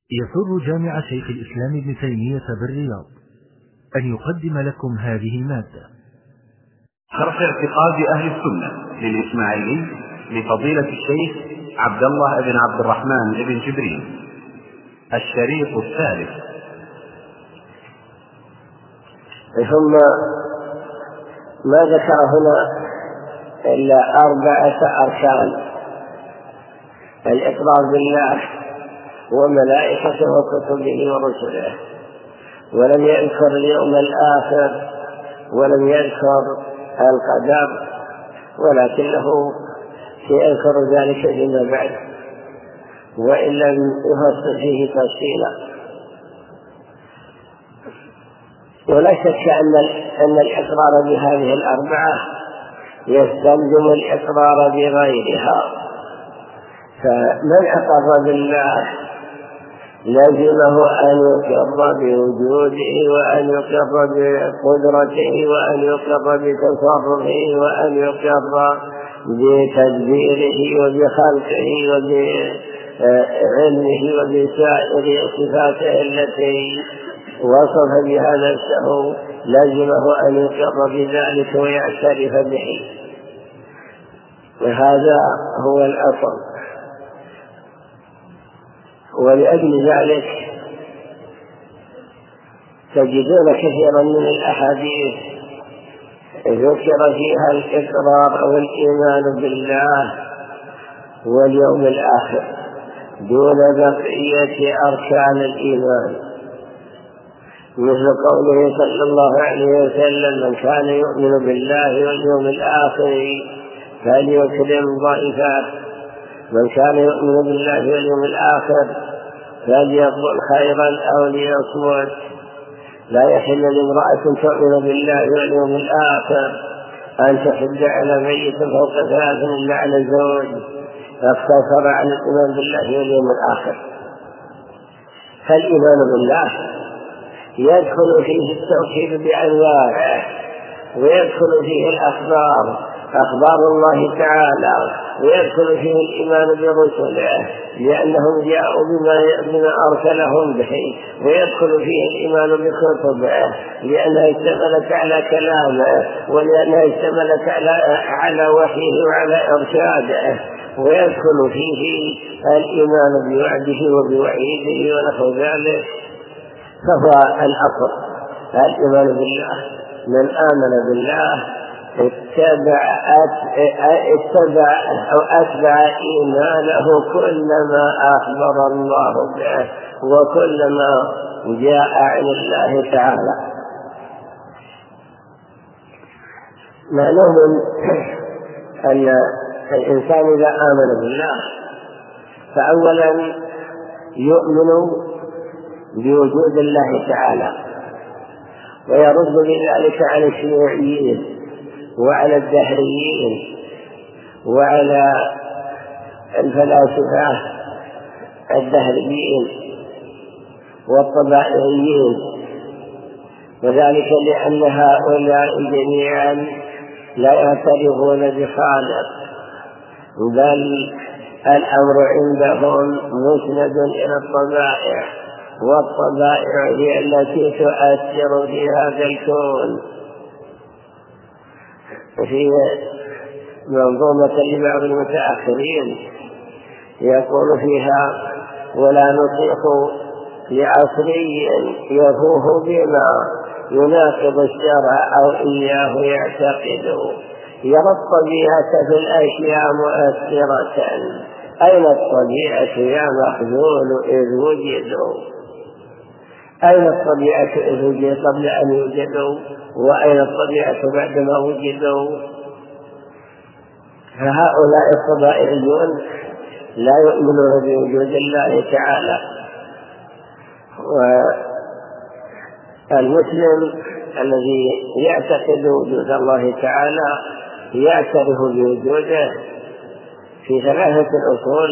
يسر جامع شيخ الإسلام ابن تيمية بالرياض أن يقدم لكم هذه المادة. شرح اعتقاد أهل السنة للإسماعيلي لفضيلة الشيخ عبد الله بن عبد الرحمن بن جبريل، الشريط الثالث. ثم ما ذكر هنا إلا 4 أركان: الإقرار بالله وملائكته وكتبه ورسله، ولم يذكر اليوم الآخر، ولم يذكر القدر، ولكنه سيذكر ذلك فيما بعد وإن لم يفصل فيه تفصيلا. ولا شك أن الإقرار بهذه 4 يستلزم الإقرار بغيرها، فمن أقر بالله لازمه أن يقر بوجوده، وأن يقر بقدرته، وأن يقر بتصرفه، وأن يقر بتدبيره وبخلقه وبعلمه وبسائر صفاته التي وصف بها نفسه. لازمه أن يقر بذلك ويعترف به، وهذا هو الأصل. ولأجل ذلك تجدون كثيرا من الأحاديث ذكر فيها الإقرار أو الإيمان بالله واليوم الآخر دون بقية أركان الإيمان، مثل قوله صلى الله عليه وسلم: من كان يؤمن بالله واليوم الآخر فليكرم ضيفه، من كان يؤمن بالله واليوم الآخر فليقل خيرا أو ليصمت. لا يحل لامرأة تؤمن بالله واليوم الآخر أن تحج على ميت فوق 3 إلا على زوج. فاقتصر على الإيمان بالله واليوم الآخر. فالإيمان بالله يدخل فيه التوحيد بأنواعه، ويدخل فيه الأخبار، أخبار الله تعالى، ويدخل فيه الإيمان برسله لأنهم جاءوا بما أرسلهم به، ويدخل فيه الإيمان بكتبه لأنها اشتملت على كلامه، ولأنها اشتملت على وحيه وعلى إرشاده، ويدخل فيه الإيمان بوعده وبوعيده ونحو ذلك. فهو الأصل الإيمان بالله. من آمن بالله أتبع إيمانه كلما أخبر الله به وكلما جاء عن الله تعالى. معلوم أن الإنسان إذا آمن بالله فأولا يؤمن بوجود الله تعالى، ويرد بذلك على الشيوعيين وعلى الدهريين وعلى الفلاسفة الدهريين والطبائعيين، وذلك لأن هؤلاء جميعا لا يعترفون بخالق، بل الأمر عندهم مسند إلى الطبائع، والطبائع هي التي تؤثر في هذا الكون. في منظومة لبعض المتأخرين يقول فيها: ولا نطيق لعصري يفوه بما يناقض الشرع أو إياه يعتقد، يرى الطبيعة في الأشياء مؤثرة. أين الطبيعة يا مخذول إذ وجدوا؟ أين الطبيعة إذ وجدوا قبل أن يوجدوا؟ وأين الطبيعة بعدما وجدوا؟ فهؤلاء الطبائعيون لا يؤمنون بوجود الله تعالى. والمسلم الذي يعتقد وجود الله تعالى يعترف بوجوده في 3 أصول.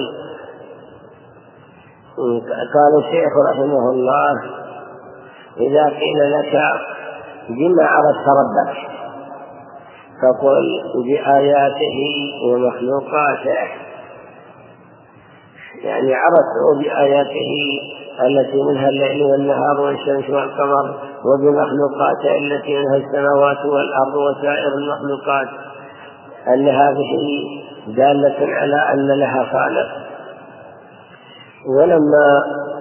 قال الشيخ رحمه الله: إذا قيل لك بما عرفت ربك فقل بآياته ومخلوقاته، يعني عرفته بآياته التي منها الليل والنهار والشمس والقمر، وبمخلوقات التي منها السماوات والأرض وسائر المخلوقات، أن هذه دالة على أن لها خالق. ولما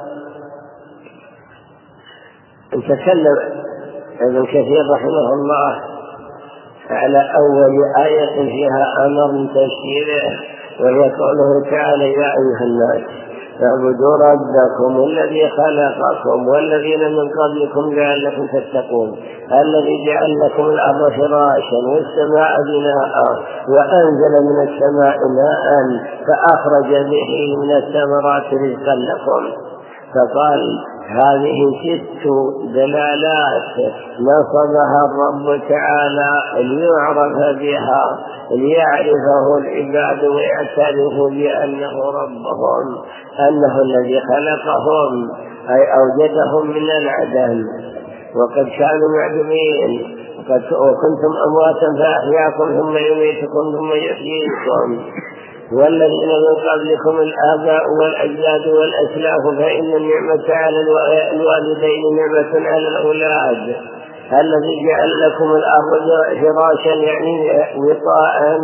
تكلم ابن كثير رحمه الله على أول آية فيها أمر من تفسيره، وهي قوله تعالى: يا أيها الناس اعبدوا ربكم الذي خلقكم والذين من قبلكم لعلكم تتقون، الذي جعل لكم الأرض فراشا والسماء بناء وأنزل من السماء ماء فأخرج به من الثمرات رزقا لكم. فقال: هذه 6 دلالات نصبها الرب تعالى ليعرف بها، ليعرفه العباد ويعترفوا بأنه ربهم، أنه الذي خلقهم أي أوجدهم من العدم، وقد كانوا معدومين، وكنتم أمواتا فأحياكم ثم يميتكم ثم يحييكم، والذين من قبلكم الآباء والأجداد والأسلاف، فإن النعمة على الوالدين نعمة على الأولاد. الذي جعل لكم الأرض فراشا يعني وطاء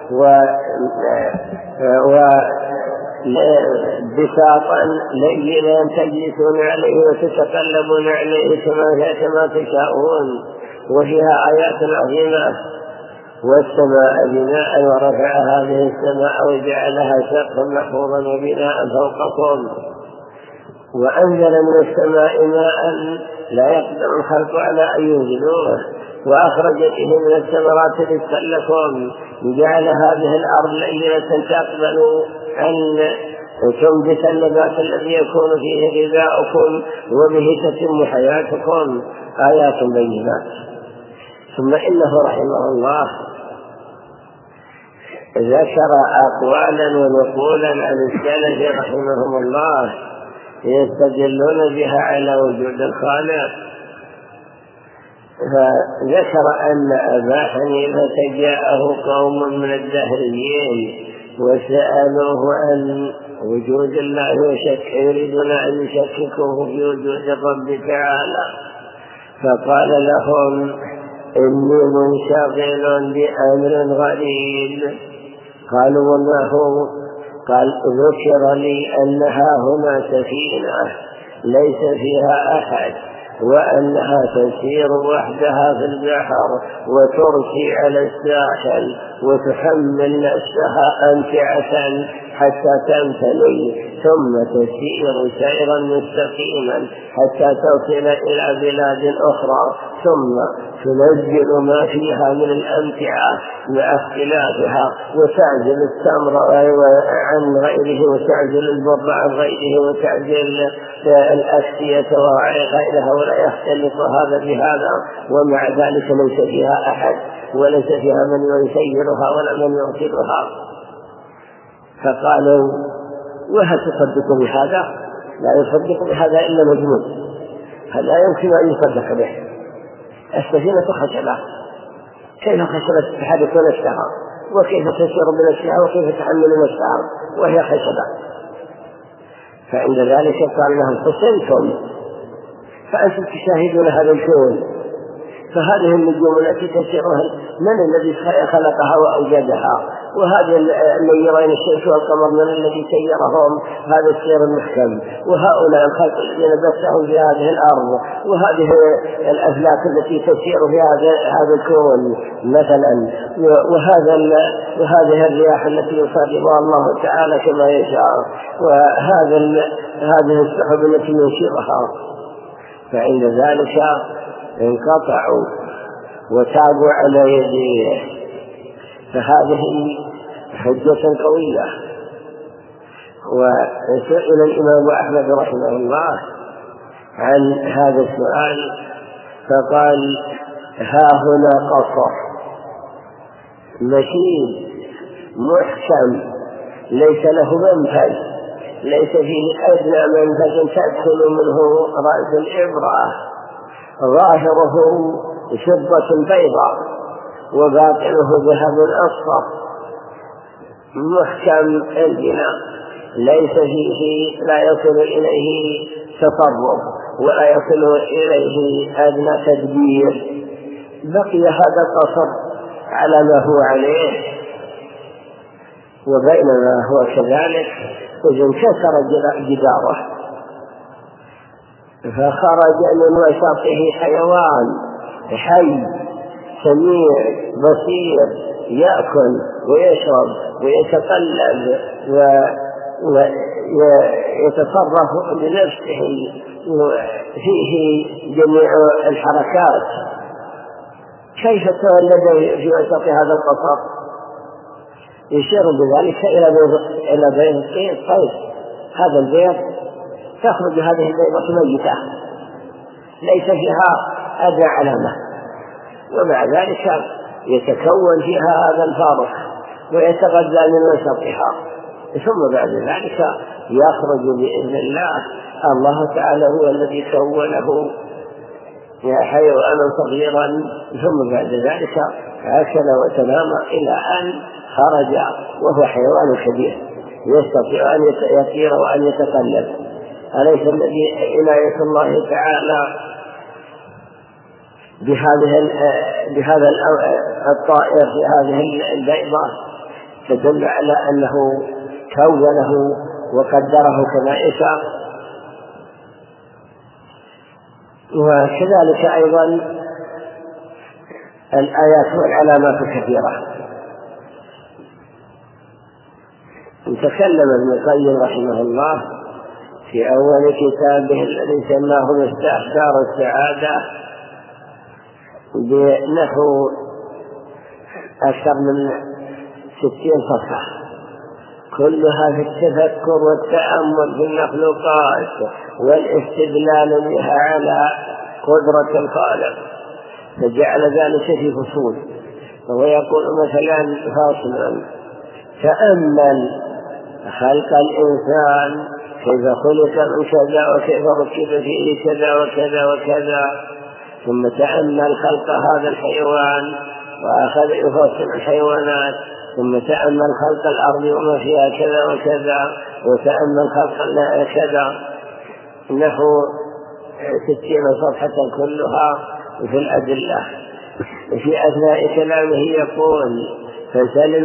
وبساطا لينا تجلسون عليه وتتقلبون عليه كما تشاءون، وفيها آيات عظيمة. والسماء بناء ورفع هذه السماء وجعلها سقفا محفوظا وبناء فوقكم، وأنزل من السماء ماء لا يقدر الخلق على أن ينزلوه، وأخرج به من الثمرات رزقا لكم، جعل هذه الأرض لينة تقبل أن تنبت النبات الذي يكون فيه غذاؤكم وبه تتم حياتكم، آيات بينات. ثم إنه رحمه الله ذكر أقوالا ونقولا عن السلف رحمهم الله يستدلون بها على وجود الخالق. فذكر أن أبا حنيفة جاءه قوم من الدهريين وسألوه عن وجود الله يريدون أن يشككوه في وجود الرب تعالى، فقال لهم: إني منشغل بأمر غريب. قالوا: وما هو؟ قال: ذكر لي أنها هنا سفينة ليس فيها أحد، وأنها تسير وحدها في البحر وترسي على الساحل وتحمل نفسها أمتعة حتى تمتلئ، ثم تسير سيرا مستقيما حتى تصل إلى بلاد أخرى، ثم تنزل ما فيها من الأمتعة مع اختلافها، وتعزل التمر عن غيره وتعزل البر عن غيره وتعزل الأكسية وغيرها، ولا يختلط هذا بهذا، ومع ذلك ليس فيها أحد وليس فيها من يسيرها ولا من يغسلها. فقالوا: وهل تصدق بهذا؟ لا يصدق بهذا إلا مجنون، فلا يمكن أن يصدق به. السفينة خشبة، كيف خشبة تحرك نفسها وكيف تسير بنفسها وكيف تحمل نفسها وهي خشبة؟ فعند ذلك قال لهم: حسنتم، فأنتم تشاهدون هذا الكون، فهذه النجوم التي تسيرها من الذي خلقها وأوجدها؟ وهذه النيرين الشمس والقمر من الذي سيرهم؟ هذا السير المحكم. وهؤلاء الخلق الذين بثهم في هذه الأرض، وهذه الأفلاك التي تسير في هذا الكون مثلا، وهذه الرياح التي يصرفها الله تعالى كما يشاء، وهذه السحب التي ينشرها. فعند ذلك انقطعوا وتابوا على يديه. فهذه حجة قوية. وسئل الإمام أحمد رحمه الله عن هذا السؤال فقال: ها هنا قصر مشين محكم ليس له منفذ، ليس فيه أدنى منفذ تدخل منه رأس الإبرة، ظاهره شبة بيضاء وباطنه ذهب أصفر، محكم البناء، ليس فيه لا يصل إليه تصرف ولا يصل إليه أدنى تدبير، بقي هذا القصر على ما هو عليه. وبينما هو كذلك إذ انكسر جداره فخرج من وسطه حيوان حي سميع بصير يأكل ويشرب ويتقلب ويتصرف بنفسه فيه جميع الحركات، كيف تولد في وسط هذا القصر؟ يشير بذلك إلى بيض الطير. طيب هذا البيض تخرج هذه البيضة ميتة ليس فيها أدنى علامة، ومع ذلك يتكون فيها هذا الفارخ ويتغذى من وسطها، ثم بعد ذلك يخرج بإذن الله. الله تعالى هو الذي كونه حيوانا صغيرا، ثم بعد ذلك أكل وتنام إلى أن خرج وهو حيوان كبير يستطيع أن يسير وأن يتقلب. أليس الذي عناية الله تعالى بهذا الطائر في هذه البيضة تدل على أنه كونه وقدره كما يشاء. وكذلك أيضا الآيات والعلامات كثيرة. تكلم ابن القيم رحمه الله في أول كتابه الذي سماه مفتاح دار السعادة بنحو أكثر من 60 صفحة، كلها في التفكر والتأمل في المخلوقات والاستدلال بها على قدرة الخالق، فجعل ذلك في فصول. وهو يقول مثلا فاصلا: تأمل خلق الإنسان كيف خلق من كذا وكيف ركب فيه كذا وكذا وكذا، ثم تأمل خلق هذا الحيوان وأخذ يفصل الحيوانات، ثم تأمل خلق الأرض وما فيها كذا وكذا، وتأمل خلق كذا، نحو 60 صفحة كلها في الأدلة. في أثناء كلامه يقول: فسأل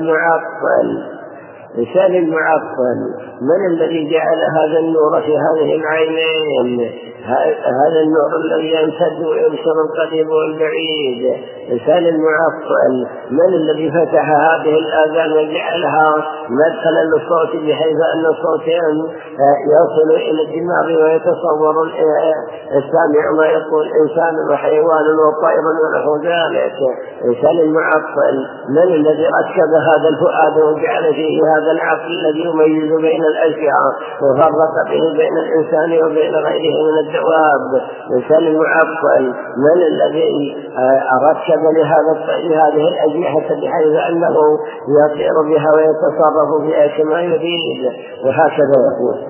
المعطل من الذي جعل هذا النور في هذه العينين، هذا النور الذي يمتد ويبصر القريب والبعيد. سأل المعطل من الذي فتح هذه الآذان وجعلها مدخلا للصوت بحيث أن الصوت يصل إلى الدماغ ويتصور السامع ما يقول إنسان وحيوان وطائر ونحو ذلك. سأل المعطل من الذي ركب هذا الفؤاد وجعل فيه هذا العقل الذي يميز بين الأشياء وفرق به بين الإنسان وبين غيره من الدواب. سأل المعطل من الذي ركب لهذه الأجنحة بحيث أنه يطير بها ويتصرف بها كما يريد، وهكذا يقول.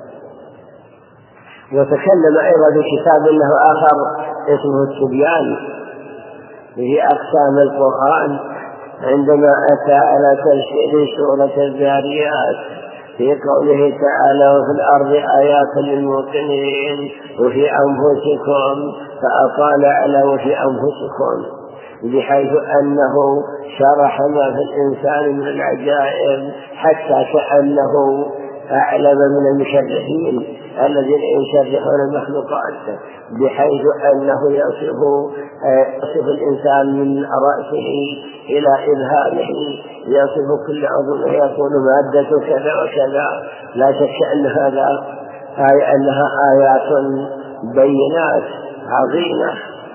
وتكلم أيضا في كتاب له آخر اسمه التبيان في أقسام القرآن، عندما أتى على تفسير سورة الذاريات في قوله تعالى: وفي الأرض آيات للموقنين وفي أنفسكم، فأطال على وفي أنفسكم، بحيث أنه شرح ما في الإنسان من العجائب حتى كأنه أعلم من المشرحين الذين يشرحون المخلوقات، بحيث أنه يصف الإنسان من رأسه إلى إذهانه، يصف كل عضو ويقول مادة كذا وكذا. لا شك أنها آيات بينات عظيمة.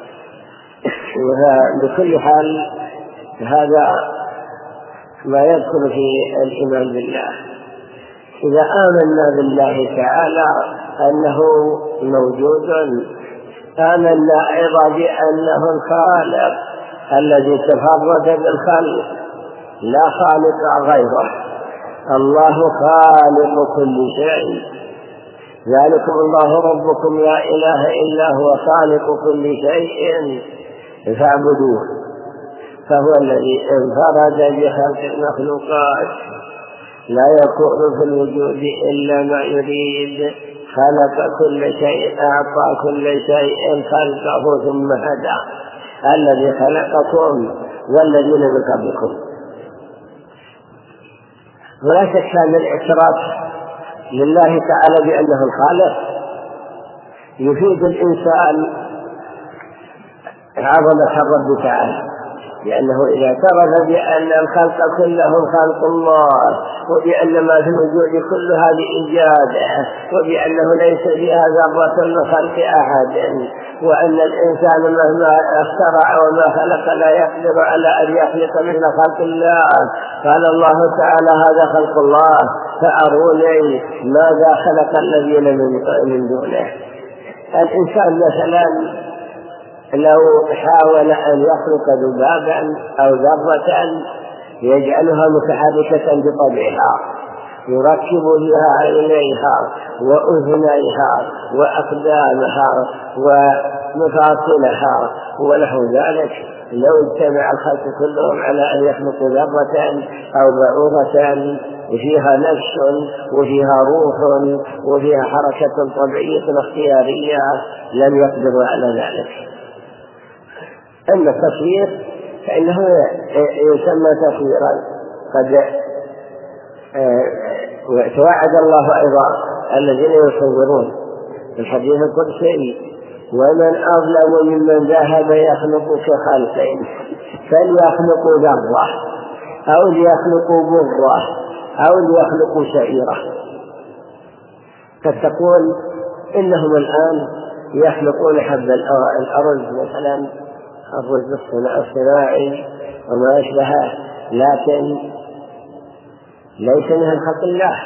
وبكل حال هذا ما يدخل في الإيمان بالله. إذا آمنا بالله تعالى أنه موجود، آمنا أيضا بأنه الخالق الذي تفرد بالخلق، لا خالق غيره. الله خالق كل شيء، ذلكم الله ربكم لا إله إلا هو خالق كل شيء فاعبدوه. فهو الذي انفرد بخلق المخلوقات، لا يكون في الوجود إلا ما يريد، خلق كل شيء، أعطى كل شيء خلقه ثم هدى، الذي خلقكم والذين من قبلكم. ولا شك أن الاعتراف لله تعالى بأنه الخالق يفيد الإنسان عظمة الرب تعالى، لأنه إذا اعترف بأن الخلق كلهم خلق الله، وبأن ما في الوجود كل هذه إيجاده، وبأنه ليس فيها ذرة من خلق أحد، وأن الإنسان مهما اخترع وما خلق لا يقدر على أن يخلق مثل خلق الله. قال الله تعالى هذا خلق الله فأروني ماذا خلق الذين من دونه. الإنسان مثلا لو حاول أن يخلق ذبابا أو ذرة يجعلها متحركة بطبعها، يركب فيها عينيها وأذنيها وأقدامها ومفاصلها ونحو ذلك، لو اجتمع الخلق كلهم على أن يخلقوا ذرة أو بعوضة فيها نفس وفيها روح وفيها حركة طبيعية اختيارية لم يقدروا على ذلك. أما التصوير فإنه يسمى تصويرا. قد توعد الله أيضا الذين يصورون في الحديث القدسي ومن أظلم ممن ذهب يخلق كخلقين فليخلقوا ذرة أو ليخلقوا برة أو ليخلقوا شعيرة. قد تقول إنهم الآن يخلقون حب الأرز مثلا، الرز الصناعي وما أشبهه، لكن ليس من خلق الله.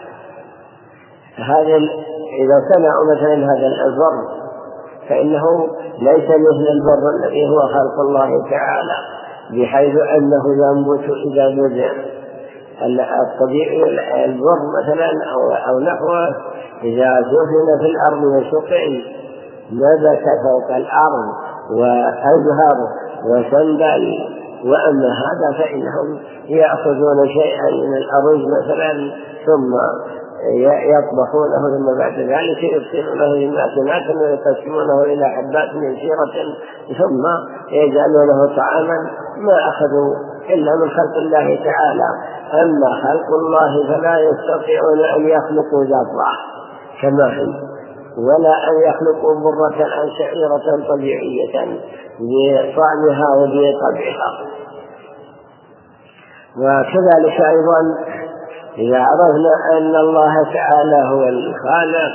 إذا صنعوا مثلا هذا البر فإنه ليس مثل البر الذي هو خلق الله تعالى، بحيث أنه ينبت إذا بذر. الطبيعي البر مثلا أو نحوه إذا دفن في الأرض وسقي نبت فوق الأرض وأزهر وسنبل. وأما هذا فإنهم يأخذون شيئا من الأرز مثلا ثم يطبخونه ثم بعد ذلك يبسلونه للناس ويقسمونه إلى حبات من شيرة ثم يجعلونه طعاما. ما أخذوا إلا من خلق الله تعالى. أما خلق الله فلا يستطيعون أن يخلقوا ذرة كما هي، ولا أن يخلقوا برة أو شعيرة طبيعية بطعمها وبطبعها. وكذلك أيضا إذا عرفنا أن الله تعالى هو الخالق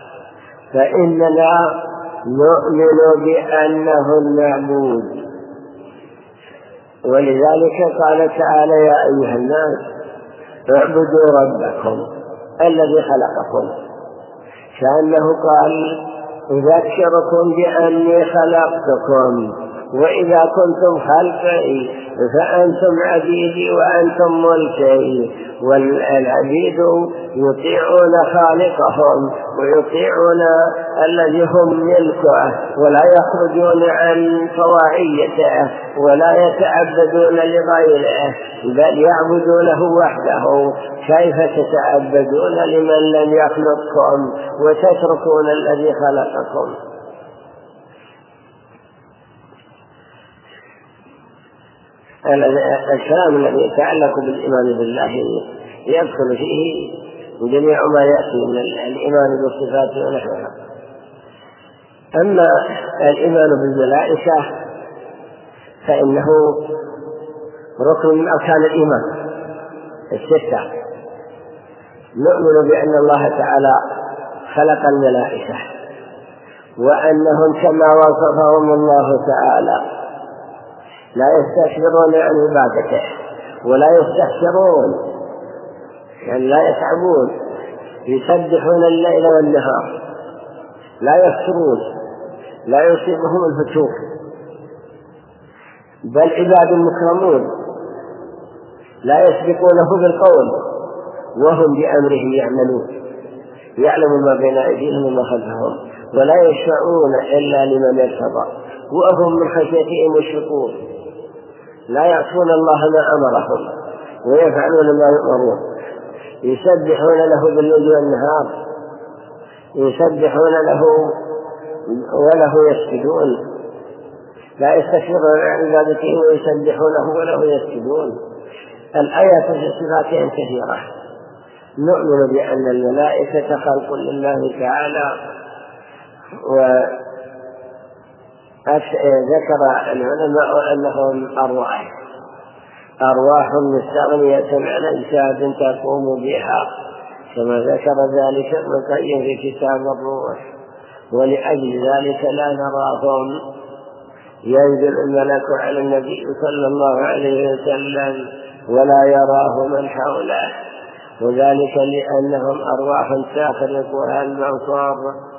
فإننا نؤمن بأنه المعبود. ولذلك قال تعالى يا أيها الناس اعبدوا ربكم الذي خلقكم، كأنه قال أذكركم بأني خلقتكم وإذا كنتم خلقي فأنتم عبيدي وأنتم ملكي. والعبيد يطيعون خالقهم ويطيعون الذي هم ملكه ولا يخرجون عن طواعيته ولا يتعبدون لغيره بل يعبدونه وحده. كيف تتعبدون لمن لم يخلقكم وتتركون الذي خلقكم؟ الكلام الذي يتعلق بالإيمان بالله يدخل فيه جميع ما يأتي من الإيمان بالصفات ونحوها. أما الإيمان بالملائكة فإنه ركن من أركان الإيمان الستة. نؤمن بأن الله تعالى خلق الملائكة وأنهم كما وصفهم الله تعالى لا يستكبرون عن عبادته ولا يستحسرون، يعني لا يتعبون، يسبحون الليل والنهار لا يفترون، لا يصيبهم الفتور، بل عباد مكرمون لا يسبقونه بالقول وهم بأمره يعملون، يعلم ما بين أيديهم وما خلفهم ولا يشفعون إلا لمن ارتضى وهم من خشيته مشفقون، لا يعصون الله ما أمرهم ويفعلون ما يؤمرون، يسبحون له بالليل والنهار يسبحون له وله يسجدون، لا يستكبرون عن عبادته ويسبحونه وله يسجدون. الآيات في صفاتهم كثيرة. نؤمن بأن الملائكة خلق لله تعالى، وذكر العلماء أنهم أرواح مستغنية عن أجساد تقوم بها، كما ذكر ذلك ابن القيم في كتاب الروح. ولأجل ذلك لا نراهم. ينزل الملك على النبي صلى الله عليه وسلم ولا يراه من حوله، وذلك لأنهم أرواح تخرقها الأبصار،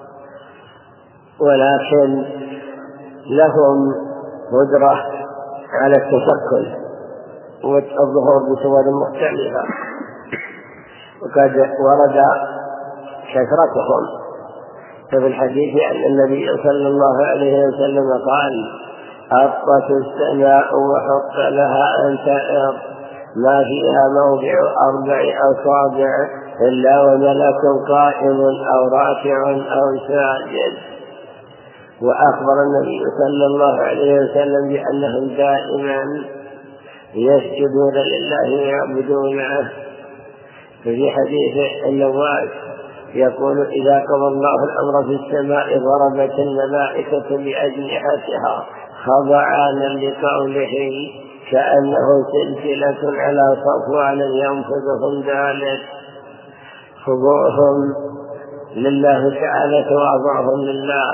ولكن لهم قدرة على التشكل والظهور بصور مختلفة، وقد ورد كثرتهم. ففي الحديث أن النبي صلى الله عليه وسلم قال: أطت السماء وحق لها أن تأر ما فيها موضع 4 أصابع إلا وملك قائم أو راكع أو ساجد. وأخبر النبي صلى الله عليه وسلم بأنهم دائما يسجدون لله ويعبدونه. ففي حديث النواس يقول: إذا قضى الله الأمر في السماء ضربت الملائكة بأجنحتها خضعانا لقوله كأنه سلسلة على صفوان ينفذهم ذلك. خضوعهم لله تعالى، تواضعهم لله.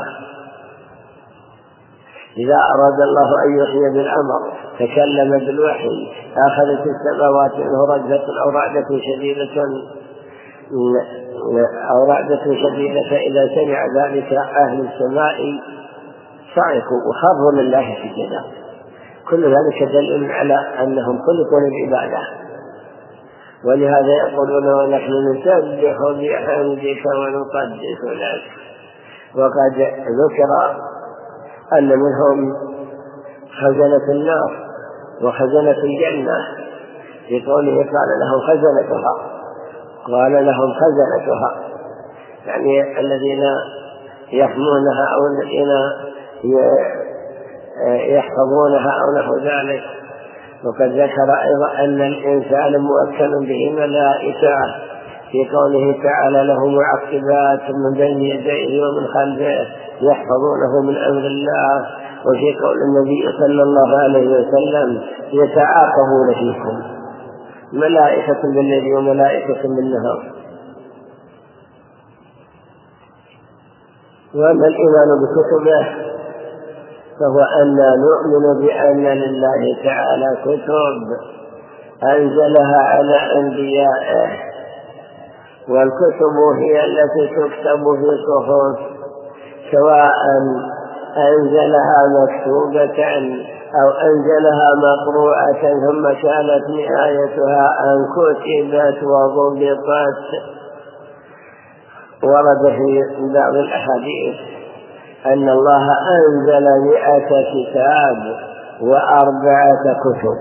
إذا أراد الله أن يحيي بالأمر تكلم بالوحي، أخذت السماوات منه رجفة أو رعدة شديدة إذا سمع ذلك أهل السماء صعقوا وخروا لله سجدا. كل ذلك دليل على أنهم خلقوا للعبادة، ولهذا يقولون: ونحن نسبح بحمدك ونقدس لك. وقد ذكر أن منهم خزنة النار وخزنة الجنة، في قوله قال لهم خزنتها، يعني الذين يحمونها أو الذين يحفظونها أو نحو ذلك. وقد ذكر أيضا أن الإنسان مؤكل به ملائكة، في قوله تعالى: له معقبات من بين يديه ومن خلفه يحفظونه من أمر الله. وفي قول النبي صلى الله عليه وسلم: يتعاقبون فيكم ملائكة بالليل وملائكة بالنهار. وأما الإيمان بكتبه فهو أن نؤمن بأن لله تعالى كتب أنزلها على أنبيائه، والكتب هي التي تكتب في صحف، سواء أنزلها مكتوبة أو أنزلها مقروءة ثم كانت نهايتها أن كتبت وضبطت. ورد في بعض الأحاديث أن الله أنزل 100 كتاب و4 كتب،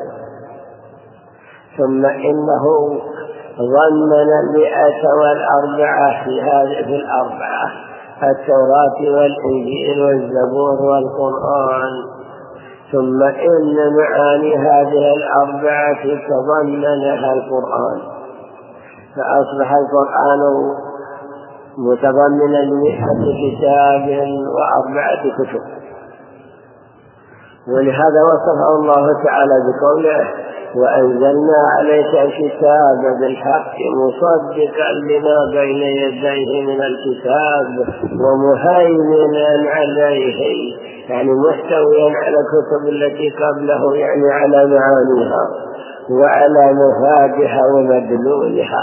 ثم إنه ضمن 104 في هذه 4: التوراة والإنجيل والزبور والقرآن. ثم إن معاني هذه 4 تضمنها القرآن، فأصبح القرآن متضمنا 100 كتاب و4 كتب. ولهذا وصفه الله تعالى بقوله: وأنزلنا عليك الكتاب بالحق مصدقا لما بين يديه من الكتاب ومهيمنا عليه، يعني محتويا على الكتب التي قبله، يعني على معانيها وعلى مفادها ومدلولها.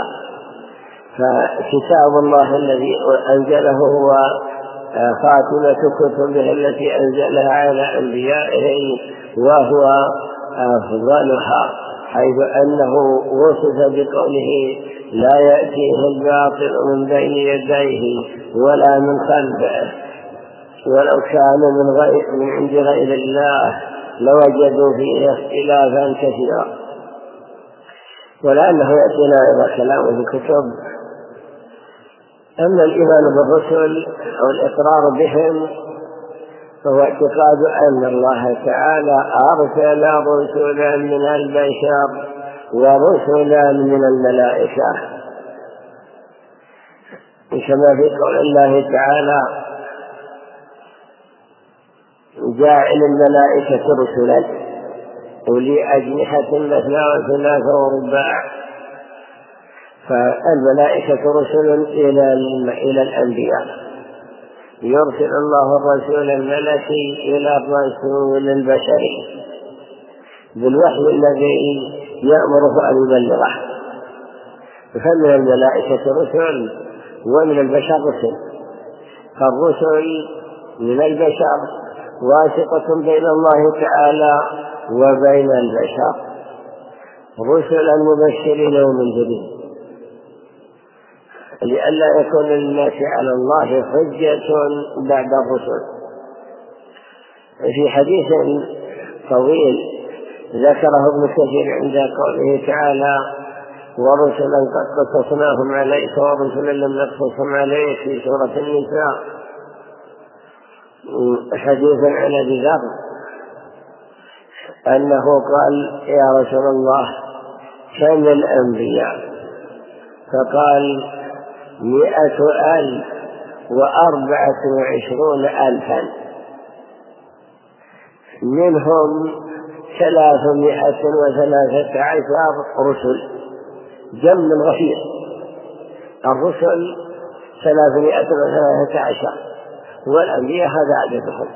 فكتاب الله الذي أنزله هو خاتمة كتبه التي أنزلها على أنبيائه، وهو أفضلها، حيث أنه وصف بقوله: لا يأتيه الباطل من بين يديه ولا من خلفه، ولو كان من عند غير الله لوجدوا فيه اختلافا كثيرا. ولأنه يأتينا إلى كلام في الكتب أما الإيمان بالرسل أو الإقرار بهم فهو اعتقاد أن الله تعالى أرسل رسلا من البشر ورسلا من الملائكة، كما في قول الله تعالى: جاعل الملائكة رسلا أولي أجنحة مثنى وثلاث ورباع. فالملائكة رسل إلى الأنبياء، يرسل الله الرسول الملكي إلى الرسول البشري بالوحي الذي يأمره أن يبلغه. فمن الملائكة رسل ومن البشر رسل، فالرسل من البشر واسطة بين الله تعالى وبين البشر، رسلا مبشرين ومنذرين، لئلا يكون للناس على الله حجة بعد الرسل. في حديث طويل ذكره ابن كثير عند قوله تعالى: ورسلا قد قصصناهم عليك ورسلا لم نقصصهم عليك، في سورة النساء، حديث عن أبي ذر أنه قال: يا رسول الله كم الأنبياء؟ فقال: 124,000 منهم 313 رسل، جم غفير. الرسل 313 والأنبياء هذا عددهم.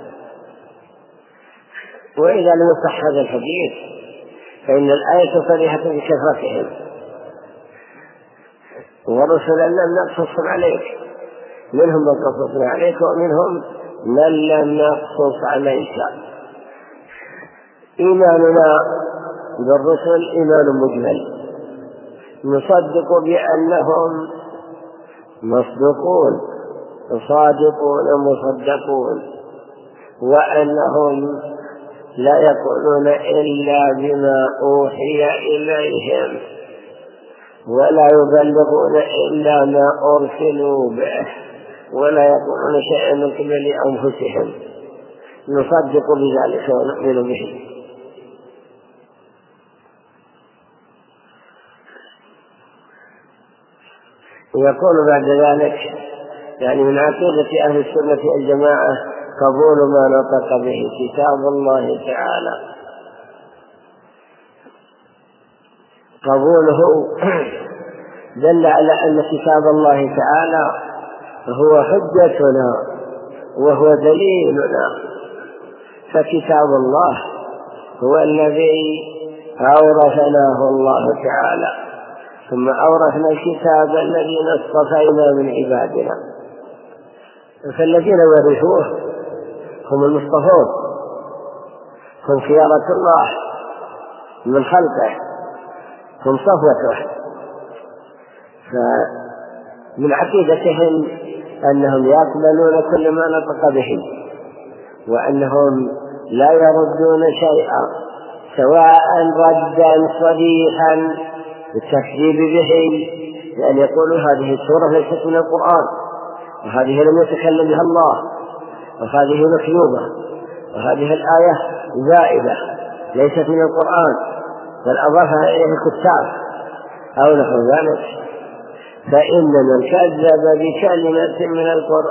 وإذا لم يصح هذا الحديث فإن الآية صريحة بكثرتهم: ورسلا لم نقصصهم عليك، منهم من قصصنا عليك ومنهم من لم نقصص عليك. إيماننا بالرسل إيمان مجمل، نصدق بأنهم مصدقون صادقون مصدقون، وأنهم لا يقولون إلا بما أوحي إليهم، ولا يبلغون إلا ما أرسلوا به، ولا يقولون شيئا من قبل أنفسهم. نصدق بذلك ونؤمن به. ويكون بعد ذلك يعني من عقيدة أهل السنة والجماعة قبول ما نطق به كتاب الله تعالى. قبوله دل على أن كتاب الله تعالى هو حجتنا وهو دليلنا، فكتاب الله هو الذي أورثناه الله تعالى، ثم أورثنا الكتاب الذين اصطفينا من عبادنا. فالذين ورثوه هم المصطفون، هم خيارة الله من خلقه، هم صفوته. فمن عقيدتهم أنهم يقبلون كل ما نطق به، وأنهم لا يردون شيئا، سواء ردا صريحا بالتكذيب به، لأن يقولوا هذه السورة ليست من القرآن، وهذه لم يتكلم بها الله، وهذه مكذوبة، وهذه الآية زائدة ليست من القرآن بل أضافها إليه الكتاب أو نحو ذلك. فإن من كذب بكلمة من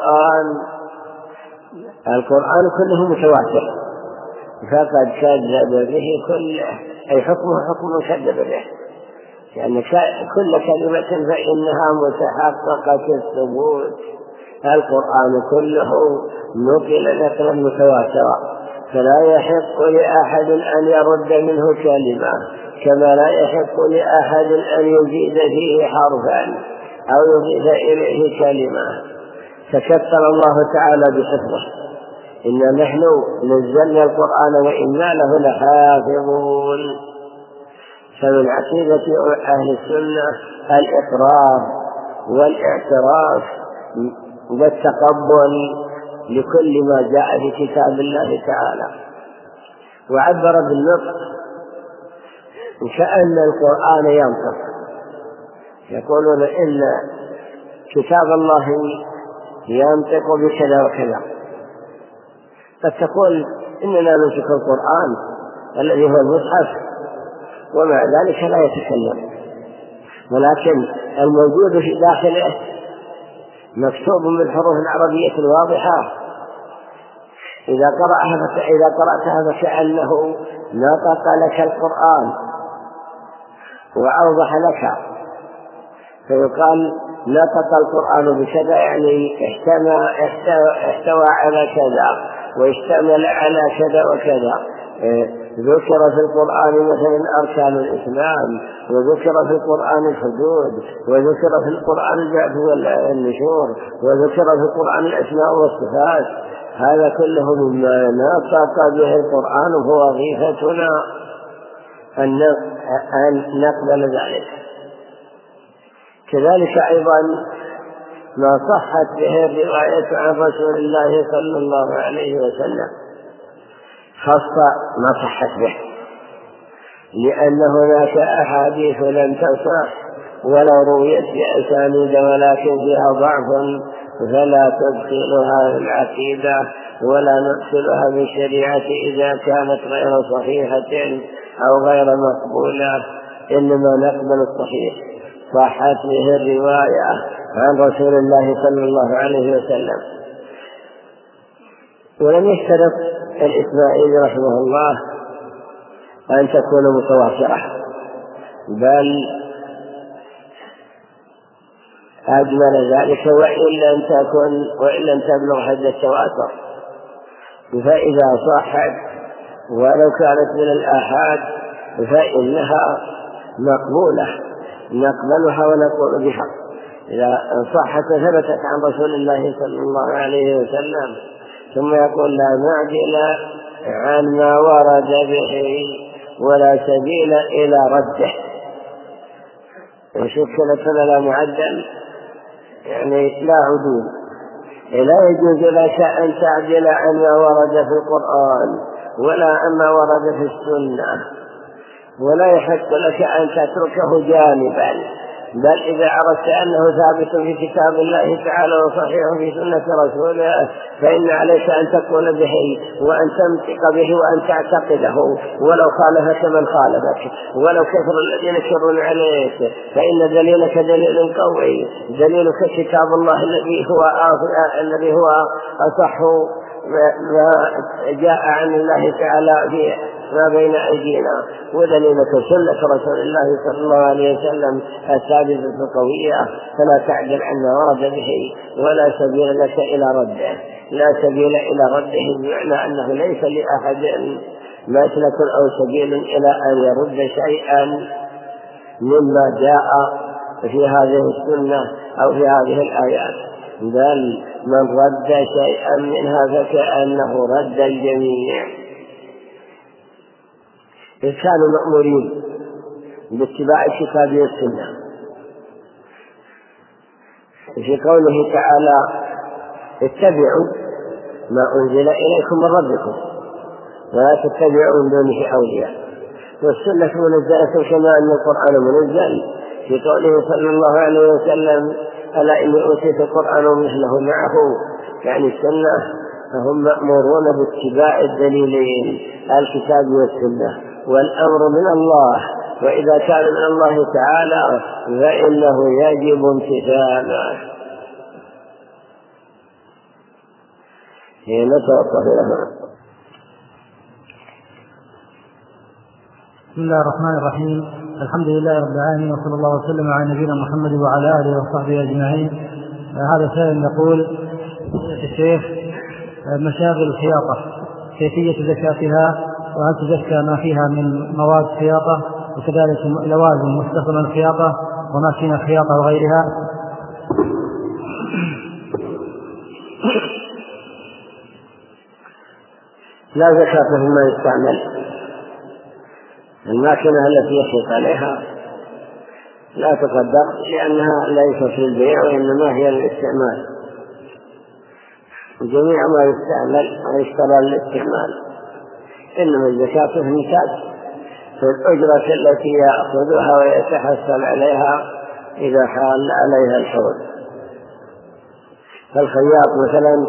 القرآن كله متواتر، فقد كذب به كله، أي حكمه حكم من كذب به، لأن كل كلمة فإنها متحققة الثبوت. القرآن كله نقل نقلا متواترا، فلا يحق لأحد أن يرد منه كلمة، كما لا يحق لأحد أن يزيد فيه حرفا أو يضيف إليه كلمة. تكفل الله تعالى بحفظه: إنا نحن نزلنا القرآن وإنا له لحافظون. فمن عقيدة أهل السنة الإقرار والاعتراف والتقبل لكل ما جاء في كتاب الله تعالى. وعبر بالنطق كأن القرآن ينطق، يقولون إن كتاب الله ينطق بكذا وكذا، قد تقول إننا نمسك القرآن الذي هو المصحف ومع ذلك لا يتكلم، ولكن الموجود في داخله مكتوب بالحروف العربية الواضحة، إذا قرأتها فكأنه نطق لك القرآن وأوضح لك، فيقال نطق القرآن بكذا يعني احتوى على كذا واشتمل على كذا وكذا. ذكر في القرآن مثلا أركان الإسلام، وذكر في القرآن الحدود، وذكر في القرآن البعث والنشور، وذكر في القرآن الأسماء والصفات. هذا كله مما نطق به القرآن، وهو وظيفتنا أن نقبل ذلك. كذلك أيضا ما صحت به الرواية عن رسول الله صلى الله عليه وسلم، خاصة ما صحت به، لأن هناك أحاديث لم تصح ولو رويت بأسانيد ولكن فيها ضعف، فلا تدخلها في العقيدة ولا ندخلها في الشريعة إذا كانت غير صحيحة أو غير مقبولة، إنما نقبل الصحيح. صحت به الرواية عن رسول الله صلى الله عليه وسلم. ولم يشترط الإسماعيلي رحمه الله أن تكون متواترة، بل أجمل ذلك وإن لم تبلغ حد التواتر، فإذا صحت ولو كانت من الآحاد فإنها مقبولة، نقبلها ونقول بها. إذا صحت وثبتت عن رسول الله صلى الله عليه وسلم، ثم يقول لا معدل عن ما ورد به ولا سبيل إلى رده. شكلت لا معدل يعني لا عدول، لا يجوز لك أن تعدل عن ما ورد في القرآن ولا عن ما ورد في السنة، ولا يحق لك أن تتركه جانبا، بل إذا عرفت أنه ثابت في كتاب الله تعالى وصحيح في سنة رسوله فإن عليك أن تقول به وأن تمسك به وأن تعتقده، ولو خالفك من خالفك، ولو كثر الذين يشرون عليك، فإن دليلك دليل قوي، دليلك كتاب الله الذي هو أصح ما جاء عن الله تعالى في ما بين أيدينا، ودليلك سنة رسول الله صلى الله عليه وسلم الثابتة القوية، فلا تعجل عن ما ورد به ولا سبيل لك إلى رده. لا سبيل إلى رده بمعنى أنه ليس لأحد مسلك أو سبيل إلى أن يرد شيئا مما جاء في هذه السنة أو في هذه الآيات، بل من رد شيئا منها فكأنه رد الجميع. إذ كانوا مأمورين باتباع الكتاب والسنة في قوله تعالى اتبعوا ما أنزل إليكم من ربكم ولا تتبعوا من دونه أولياء، والسنة منزلة كما أن القرآن منزل في قوله صلى الله عليه وسلم ألا إني أوتيت القرآن ومثله معه، يعني السنة، فهم مأمورون باتباع الدليلين الكتاب والسنة، والأمر من الله، وإذا كان من الله تعالى فإنه يجب امتثاله. نتوقف لها. بسم الله الرحمن الرحيم، الحمد لله رب العالمين، وصلى الله وسلم على نبينا محمد وعلى آله وصحبه أجمعين. هذا سائل يقول: الشيخ، مشاغل الخياطة كيفية زكاتها، وهل تزكى ما فيها من مواد خياطة، وكذلك لوازم مستخدمة الخياطة وماكينة الخياطة وغيرها؟ لا زكاة فيما يستعمل. الماكينة التي يخيط عليها لا تقدر لأنها ليست للبيع وإنما هي للاستعمال. جميع ما يستعمل ويشترى للاستعمال، إنما الزكاة في النتاج، في الأجرة التي يأخذها ويتحصل عليها إذا حال عليها الحول. فالخياط مثلا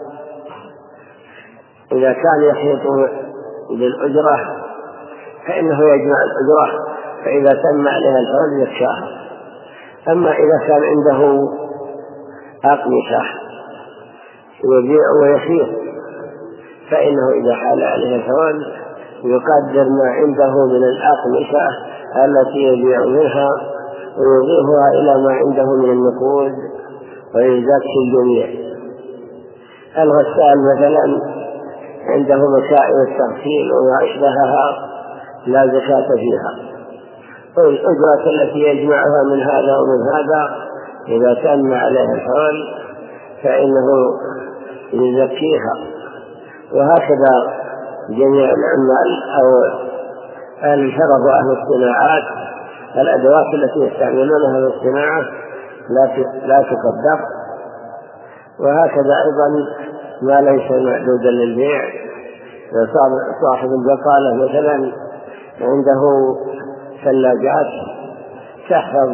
إذا كان يخيط بالأجرة فإنه يجمع الأجرة، فإذا تم عليها الحول يكشاها. أما إذا كان عنده أقمشة يبيع ويخيط فإنه إذا حال عليه الحول يقدر ما عنده من الأقمشة التي يبيع منها ويضيفها إلى ما عنده من النقود ويزكي الجميع. الغسال مثلا عنده مسائل التغسيل وما أشبهها لا زكاة فيها. والأجرة التي يجمعها من هذا ومن هذا إذا تم عليها الحول فإنه يزكيها. وهكذا جميع العمال أو أهل الحرف وأهل الصناعات الأدوات التي يستعملونها في الصناعة لا تقدر. وهكذا أيضا ما ليس معدودا للبيع. صاحب البقالة مثلا عنده ثلاجات تحفظ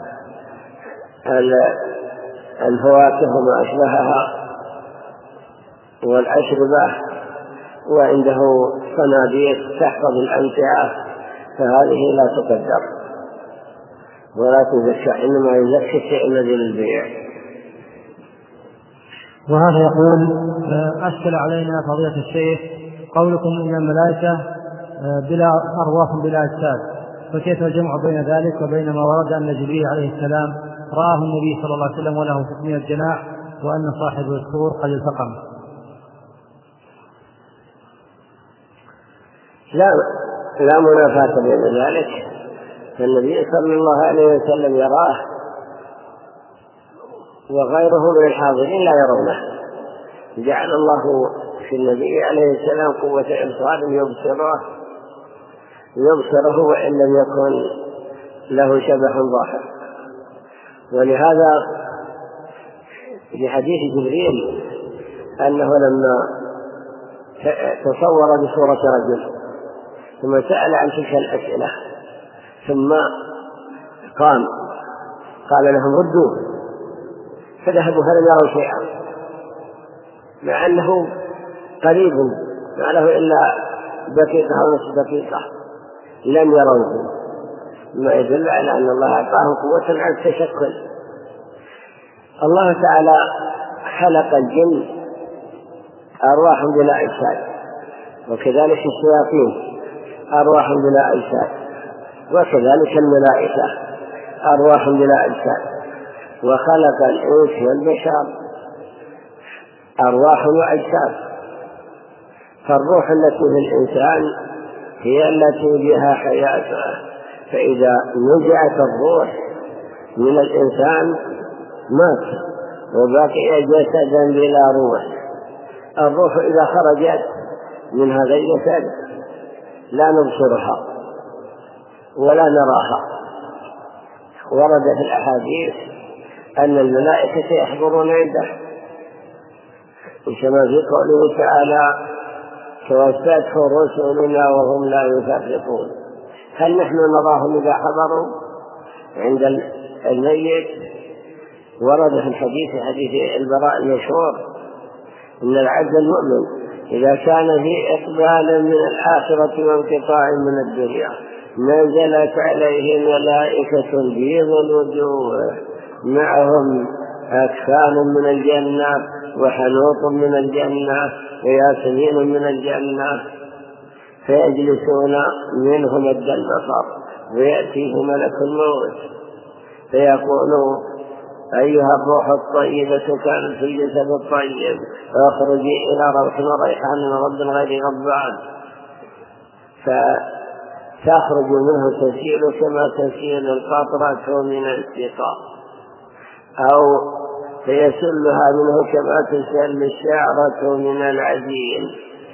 الفواكه وما أشبهها والأشربة، وعنده صناديق تحفظ الأمتعة، فهذه لا تقدر ولا تزكى، إنما يزكى الشيء الذي للبيع. وهذا يقول: أشكل علينا فضيلة الشيخ قولكم إن الملائكة بلا أرواح بلا أجساد، فكيف الجمع بين ذلك وبين ما ورد أن جبريل عليه السلام رآه النبي صلى الله عليه وسلم وله 600 جناح وأن صاحب السور قد التقم؟ لا منافاة بين ذلك، فالنبي صلى الله عليه وسلم يراه وغيره من الحاضرين لا يرونه. جعل الله في النبي عليه السلام قوة إبصار يبصره وإن لم يكن له شبح ظاهر. ولهذا في حديث جبريل أنه لما تصور بصورة رجل ثم سأل عن تلك الأسئلة ثم قال لهم ردوه، فذهبوا فلم يروا شيئا، مع أنه قريب ما له إلا دقيقة أو نصف دقيقة لم يروه، ما يدل على أن الله أعطاه قوة على التشكل. الله تعالى خلق الجن أرواح بلا أجساد، وكذلك الشياطين أرواح بلا أجساد، وكذلك الملائكة أرواح بلا أجساد، وخلق الإنس والبشر أرواح وأجساد. فالروح التي في الإنسان هي التي بها حياته، فإذا نزعت الروح من الإنسان مات وبقي جسدا بلا روح. الروح إذا خرجت من هذا الجسد لا نبصرها ولا نراها. ورد في الأحاديث أن الملائكة يحضرون عنده، كما في قوله تعالى: توفته رسلنا وهم لا يفرقون. هل نحن نراهم إذا حضروا عند الميت؟ ورد في الحديث حديث البراء المشهور إن العبد المؤمن إذا كان في إقبال من الآخرة وانقطاع من الدنيا نزلت عليه ملائكة بيض الوجوه معهم أكفان من الجنة وحنوط من الجنة وياسمين من الجنة، فيجلسون منه مد البصر ويأتيه ملك الموت فيقول: أيها الروح الطيبة كانت في الجسد الطيب فاخرجي إلى روح وريحان من رب غير غضبان، فتخرج منه تسيل كما تسيل القطرة من السقاء، أو فيسلها منه كما تسل الشعرة من العجين.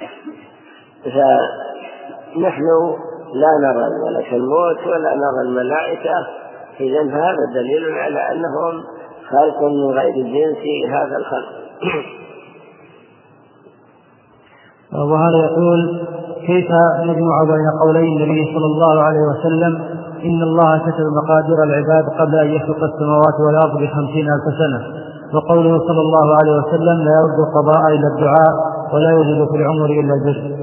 فنحن لا نرى ملك الموت ولا نرى الملائكة، إذن هذا دليل على أنهم خلق من غير جنس هذا الخلق. وهذا يقول: كيف نجمع بين قولي النبي صلى الله عليه وسلم إن الله كتب مقادير العباد قبل أن يخلق السماوات والأرض ب50,000 سنة، وقوله صلى الله عليه وسلم لا يرد القضاء إلا الدعاء ولا يوجد في العمر إلا الجزء.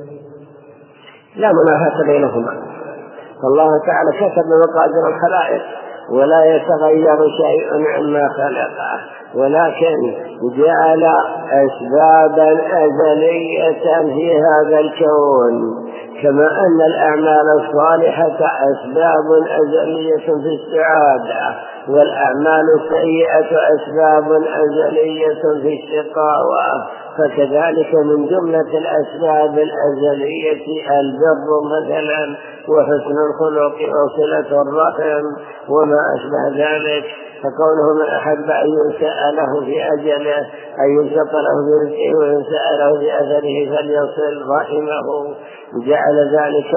لا منافاة بينهما، فالله تعالى كتب مقادير الخلائق ولا يتغير شيء عما خلقه، ولكن جعل أسبابا أزلية في هذا الكون، كما أن الأعمال الصالحة أسباب أزلية في السعادة، والأعمال السيئة أسباب أزلية في الشقاوة، فكذلك من جملة الأسباب الأزلية البر مثلا وحسن الخلق وصلة الرحم وما أشبه ذلك. فكونه من أحب أن ينسأ له في أجله، أن ينسق له في رزقه وينسأ له في أثره فليصل رحمه، جعل ذلك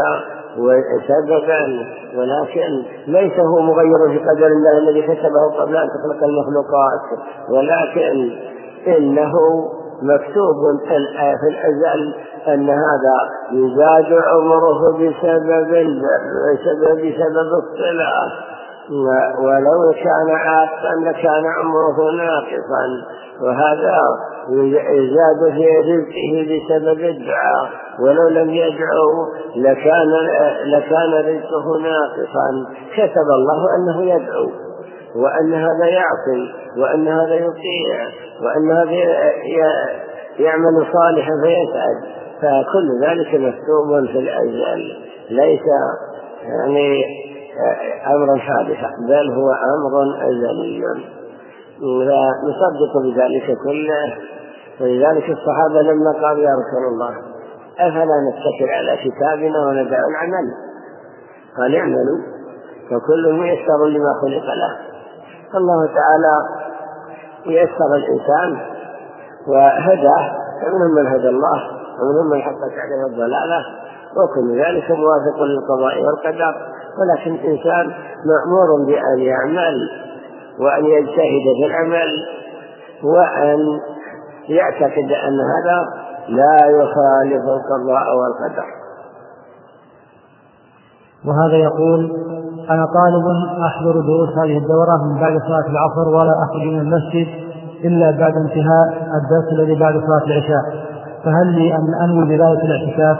سببا، ولكن ليس هو مغير في قدر الله الذي كتبه قبل أن تخلق المخلوقات، ولكن إنه مكتوب في الأزل أن هذا يزاد عمره بسبب البر بسبب الصلة، ولو كان عاقا لكان عمره ناقصا، وهذا يزاد في رزقه بسبب الدعاء، ولو لم يدعو لكان رزقه ناقصا. كتب الله أنه يدعو، وأن هذا يعصي، وأن هذا يطيع، وأن هذا يعمل صالحا فيسعد، فكل ذلك مكتوب في الأزل، ليس يعني أمرا حادثا، بل هو أمر أزلي، فنصدق بذلك كله. ولذلك الصحابة لما قالوا يا رسول الله أفلا نتكل على كتابنا وندع العمل، قال اعملوا فكل ميسر لما خلق له. الله تعالى يسر الإنسان وهداه، فمنهم من هدى الله ومنهم من حقت عليه الضلالة، وكل ذلك موافق للقضاء والقدر، ولكن الإنسان مأمور بأن يعمل وأن يجتهد في العمل وأن يعتقد أن هذا لا يخالف القضاء والقدر. وهذا يقول أنا طالب أحضر دروس هذه الدورة من بعد صلاة العصر ولا أخرج من المسجد إلا بعد انتهاء الدرس الذي بعد صلاة العشاء، فهل لي أن أنوي بذلك الاعتكاف؟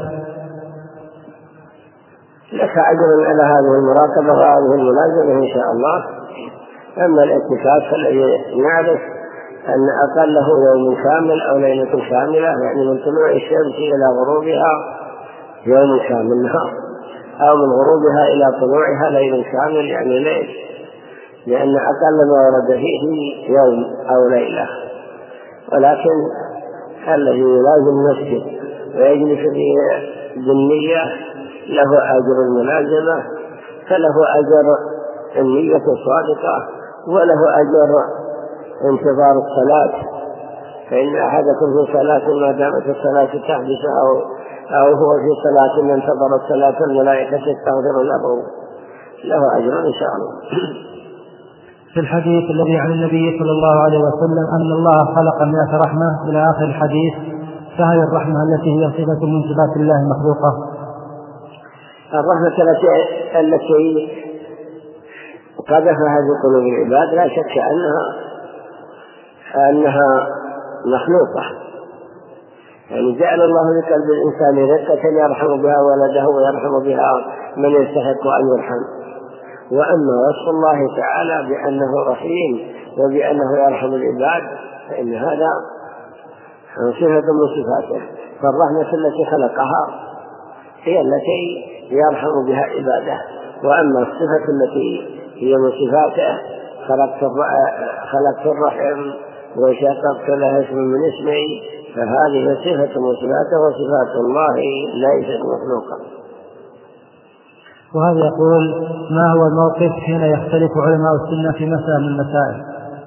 لك أجر على هذه المراقبة وهذه الملازمة إن شاء الله. أما الاعتكاف فالذي نعرف أن أقله يوم كامل أو ليلة كاملة، يعني من طلوع الشمس إلى غروبها يوم كامل نهار، أو من غروبها إلى طلوعها ليل كامل يعني ليل، لأن أقل ما ورد فيه يوم أو ليلة. ولكن الذي يلازم المسجد ويجلس فيه بالنية له أجر الملازمة، فله أجر النية الصادقة، وله أجر انتظار الصلاة، فإن أحدكم في صلاة ما دامت الصلاة تحدث أو هو في صلاة من انتظر الصلاة الملائكة تستغفر له أجر إن شاء الله. في الحديث الذي عن النبي صلى الله عليه وسلم أن الله خلق 100 رحمة إلى آخر الحديث، فهي الرحمة التي هي صفة من صفات الله مخلوقة؟ الرحمة التي قذفها في قلوب العباد لا شك أنها مخلوقة، يعني جعل الله لقلب الإنسان رقة يرحم بها ولده ويرحم بها من يستحق أن يرحم. وأما وصف الله تعالى بأنه رحيم وبأنه يرحم العباد فإن هذا صفة من صفاته، فالرحمة التي خلقها هي التي يرحم بها عباده، وأما الصفة التي هي من صفاته خلقت الرحم وشققت لها اسم من اسمي، فهذه صفة من صفاته، وصفات الله ليست مخلوقة. وهذا يقول ما هو الموقف حين يختلف علماء السنة في مسألة من المسائل؟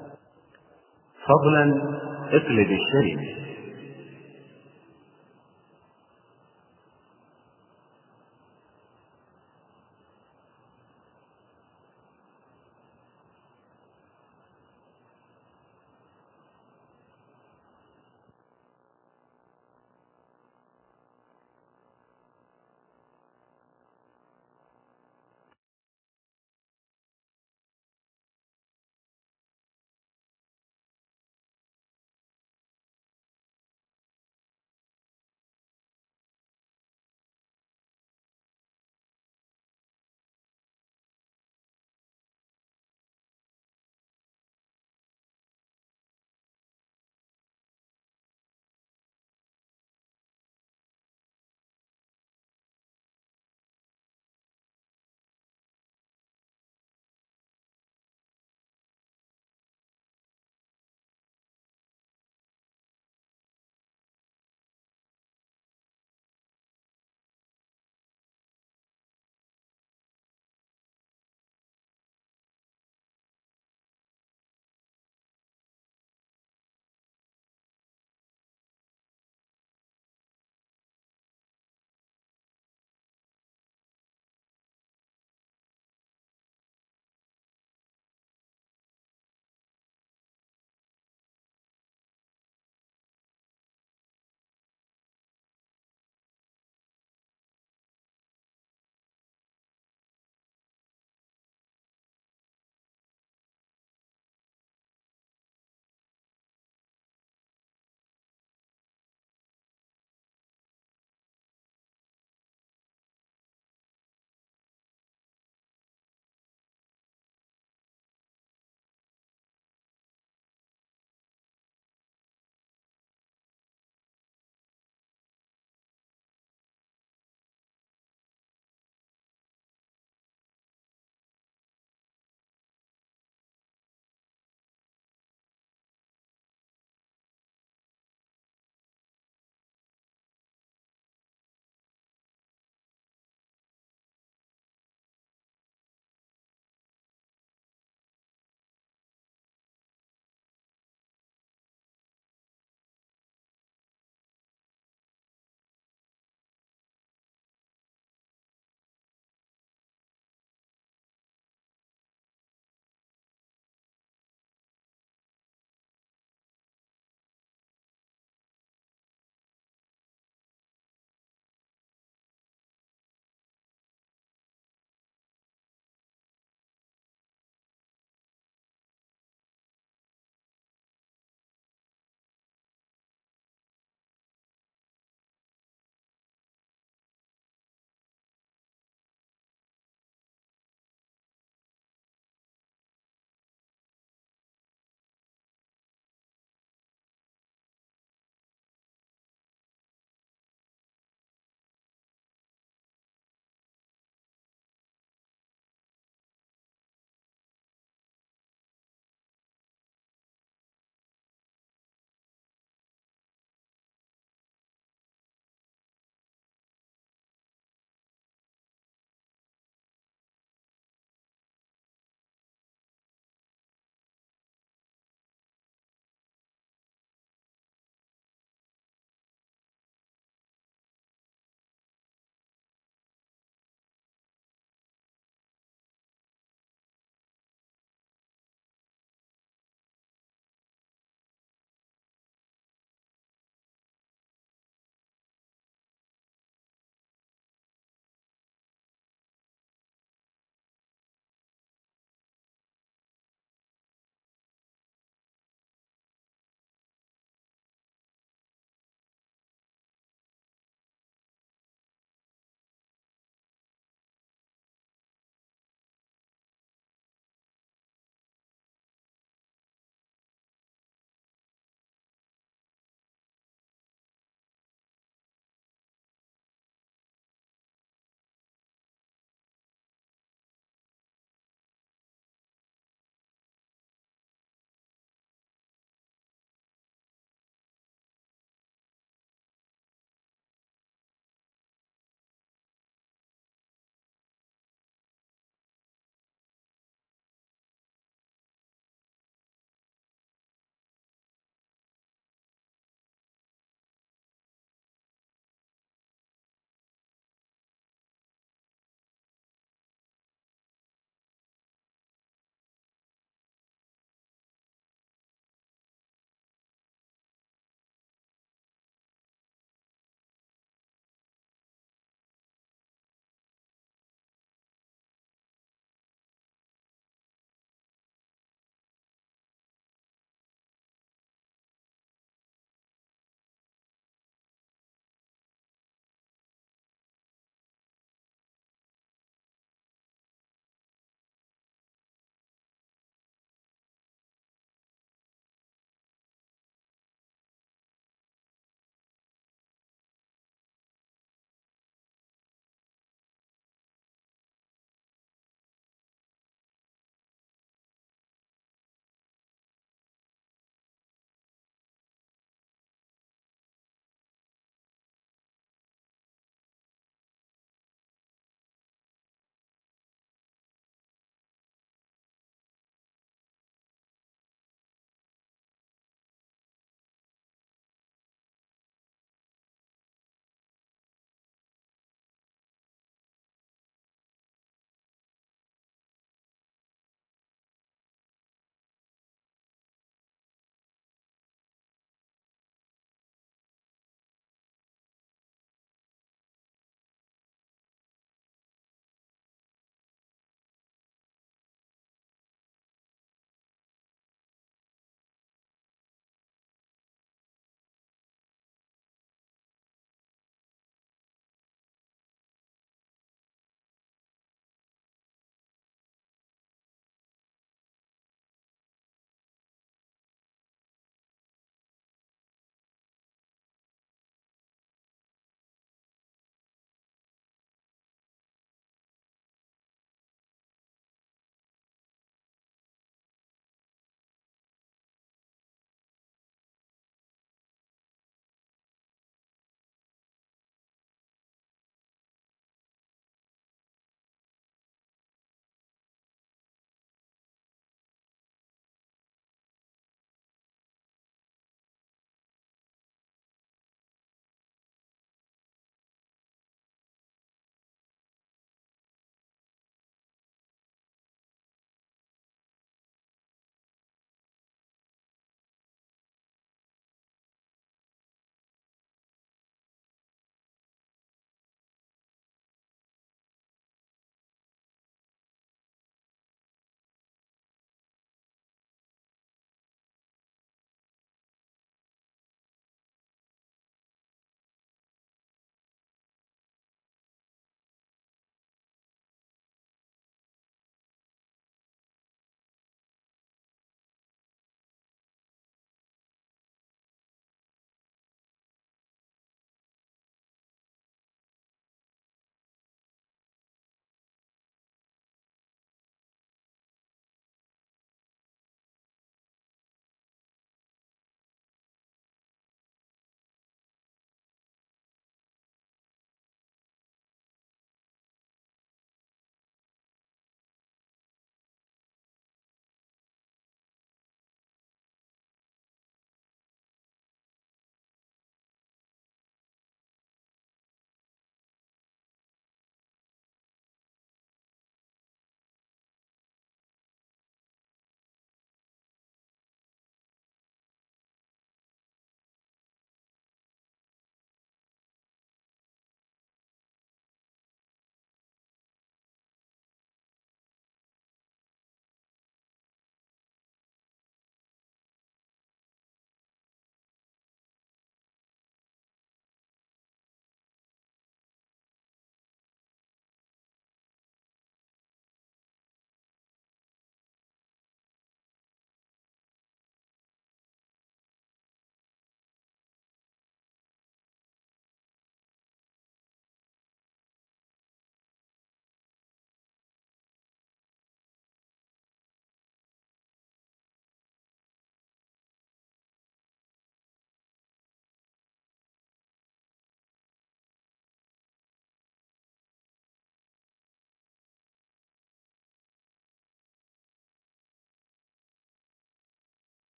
فضلا اقلب الشريف.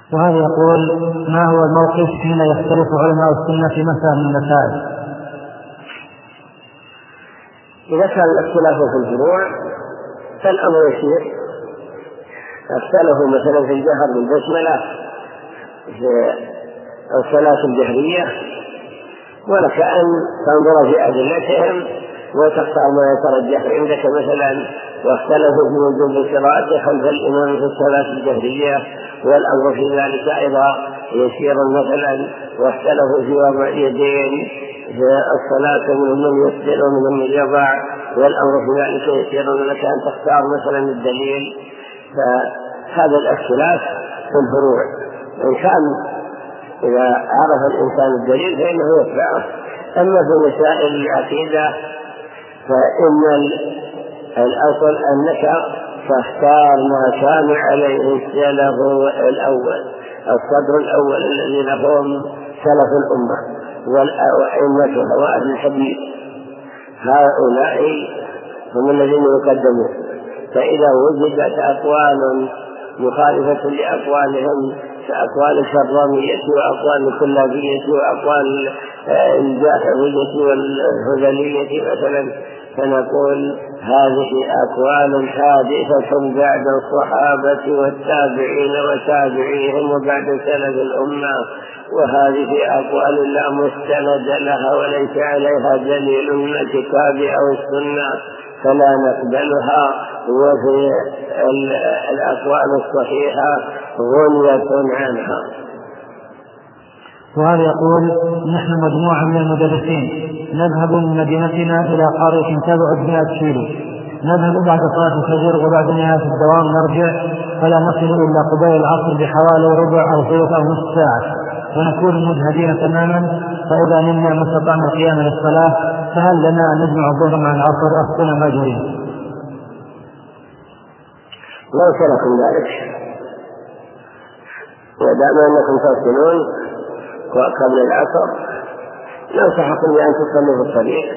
وهذا يقول: ما هو الموقف حين يختلف علماء السنة في مسألة من المسائل؟ إذا كان الاختلاف في الفروع فالأمر يسير. اختلفوا مثلا في الجهر بالبسملة في الصلاة الجهرية، ولك أن تنظر في أدلتهم وتختار ما يترجح عندك. مثلا واختلفوا في وجوب القراءة خلف الإمام في الصلاة الجهرية، والأمر في ذلك أيضا يسير. مثلا واختلفوا في وضع يدين في الصلاة، منهم من يسجد ومنهم من يضع، والأمر في ذلك يسير. لك أن تختار مثلا الدليل. فهذا الاختلاف في الفروع، إن كان إذا عرف الإنسان الدليل فإنه يتبعه. أما في مسائل العقيدة فإن الأصل أنك تختار ما كان عليه السلف الأول، الصدر الأول الذين هم سلف الأمة وأئمتها وأهل الحديث، هؤلاء هم الذين يقدمون. فإذا وجدت أقوال مخالفة لأقوالهم كأقوال الشرامية وأقوال الكلابية وأقوال الجاحظية والهذلية مثلا، فنقول هذه أقوال حادثة بعد الصحابة والتابعين وتابعيهم وبعد سلف الأمة، وهذه أقوال لا مستند لها وليس عليها دليل من الكتاب أو السنة فلا نقبلها. وفي الأقوال الصحيحة غنية عنها. وهذا يقول: نحن مجموعة من المدرسين نذهب من مدينتنا إلى قرية تبعد 100 كيلو، نذهب بعد صلاة الفجر وبعد نهاية الدوام نرجع، فلا نصل إلا قبيل العصر بحوالي ربع أو ثلث أو نصف ساعة، ونكون مجهدين تماما. فإذا نمنا ما استطعنا القيام للصلاة، فهل لنا أن نجمع الظهر مع العصر أصلنا ماجورين؟ ليس لكم ذلك، ودام أنكم تصلون قبل العصر ننصحكم بأن تصلوا في الطريق،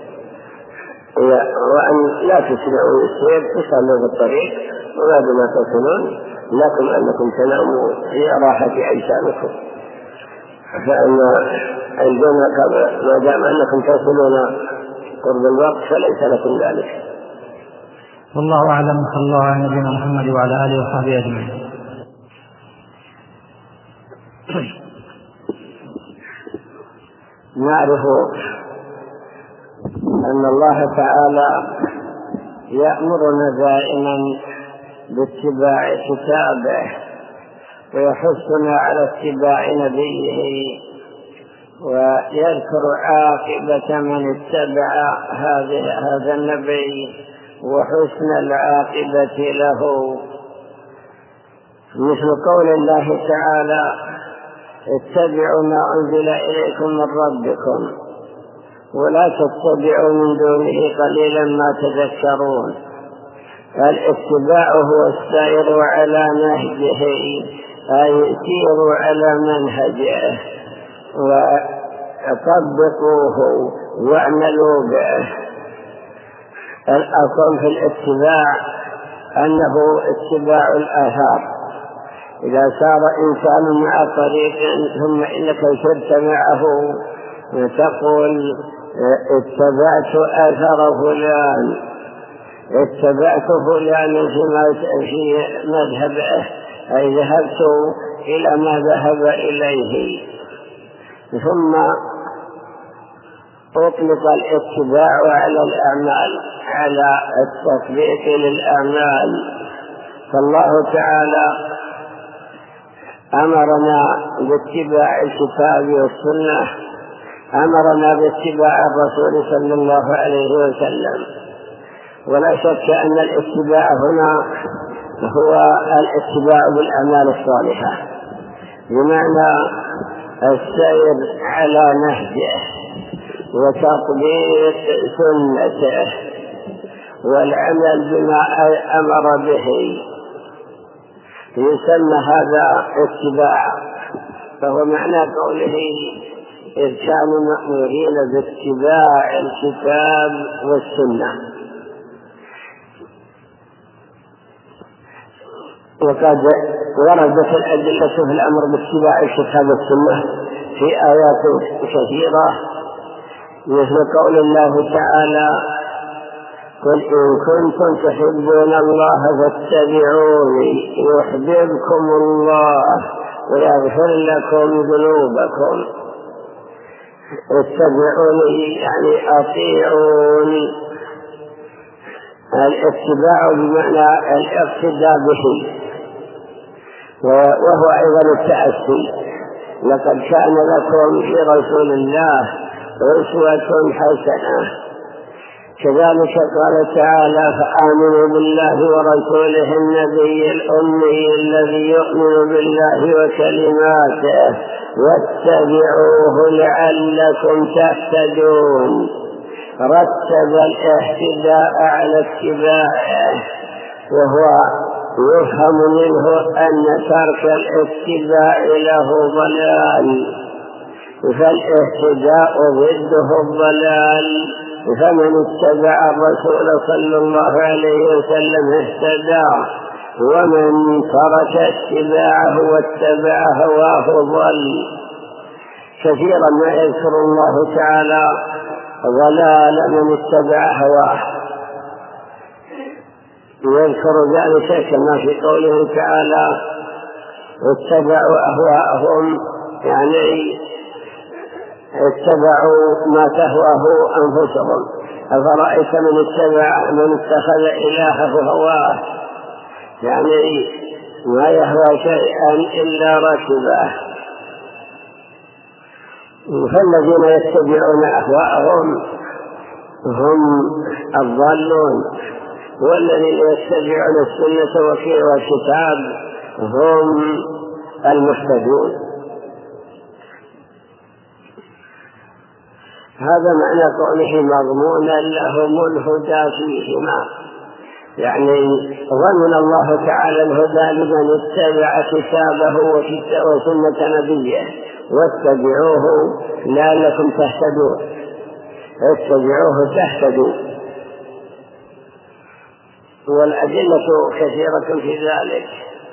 وأن لا تسرعوا السير، تصلوا في الطريق، وبعد ما تصلون لكم أنكم تناموا في راحة أجسامكم. فإن عندنا ما دام أنكم تصلون قرب الوقت فليس لكم ذلك. والله أعلم. صلى الله على نبينا محمد وعلى آله وصحبه أجمعين. نعرف أن الله تعالى يأمرنا دائما باتباع كتابه ويحثنا على اتباع نبيه، ويذكر عاقبة من اتبع هذا النبي وحسن العاقبة له، مثل قول الله تعالى: اتبعوا ما أنزل إليكم من ربكم ولا تتبعوا من دونه قليلا ما تذكرون. الاتباع هو السير على نهجه، أي سيروا على منهجه وطبقوه واعملوا به. الأصل في الاتباع أنه اتباع الآثار. إذا سار إنسان مع طريق ثم إنك سرت معه تقول: اتبعت أثر فلان، اتبعت فلان في مذهبه، أي ذهبت إلى ما ذهب إليه. ثم أطلق الاتباع على الأعمال، على التطبيق للأعمال. فالله تعالى أمرنا باتباع الكتاب والسنة، أمرنا باتباع الرسول صلى الله عليه وسلم. ولا شك أن الاتباع هنا هو الاتباع بالأعمال الصالحة، بمعنى السير على نهجه وتطبيق سنته والعمل بما أمر به، يسمى هذا اتباع. فهو معنى قوله: إذ كانوا مأمورين باتباع الكتاب والسنة. وقد وردت الأدلة في الأمر باتباع الكتاب والسنة في آيات كثيرة، مثل قول الله تعالى: قل إن كنتم تحبون الله فاتبعوني يحببكم الله ويغفر لكم ذنوبكم. اتبعوني يعني أطيعوني، الاتباع بمعنى الاقتداء به، وهو أيضا التأسي. لقد كان لكم في رسول الله أسوة حسنة. كذلك قال تعالى: فآمنوا بالله ورسوله النبي الأمي الذي يؤمن بالله وكلماته واتبعوه لعلكم تهتدون. رتب الاهتداء على اتباعه، وهو يفهم منه أن ترك الاتباع له ضلال، فالاهتداء ضده الضلال. فمن اتبع الرسول صلى الله عليه وسلم اهتدى، ومن ترك اتباعه واتبع هواه ضل. كثيرا ما يذكر الله تعالى ضلال من اتبع هواه، يذكر ذلك كما في قوله تعالى: اتبعوا أهواءهم، يعني اتبعوا ما تهواه أنفسهم. أفرأيت من اتخذ إلهه هواه، يعني ما يهوى شيئا إلا ركبه. فالذين يتبعون أهواءهم هم الضالون، والذين يتبعون السنة والكتاب هم المهتدون. هذا معنى قوله مضمونا لهم الهدى فيهما، يعني ضمن الله تعالى الهدى لمن اتبع كتابه وسنة نبيه. واتبعوه لعلكم تهتدون، اتبعوه تهتدوا. والأدلة كثيرة في ذلك،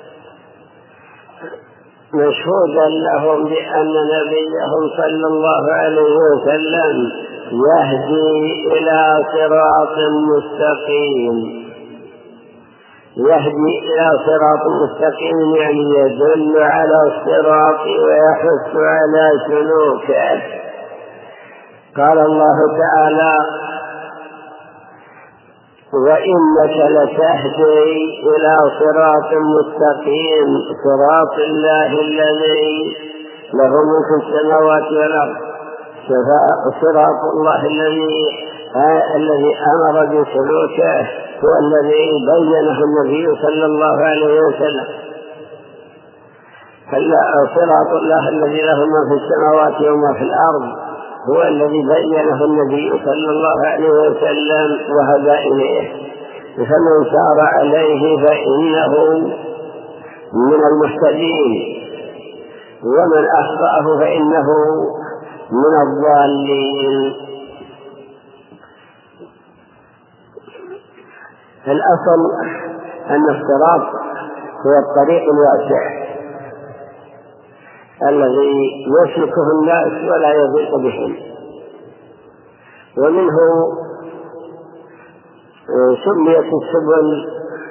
مشهودا لهم بأن نبيهم صلى الله عليه وسلم يهدي إلى صراط مستقيم. يهدي إلى صراط مستقيم يعني يدل على الصراط ويحث على سلوكه. قال الله تعالى: وإنك لتهدي إلى صراط مستقيم صراط الله الذي له ملك السماوات والأرض. صراط الله الذي أمر بسلوكه هو الذي بينه النبي صلى الله عليه وسلم. صراط الله الذي له ما في السماوات وما في الأرض هو الذي بينه النبي صلى الله عليه وسلم وهدى إليه. فمن سار عليه فإنه من المهتدين، ومن أخطأه فإنه من الضالين. الأصل أن الصراط هو الطريق الواسع الذي يسلكه الناس ولا يضيق بهم، ومنه سميت السبل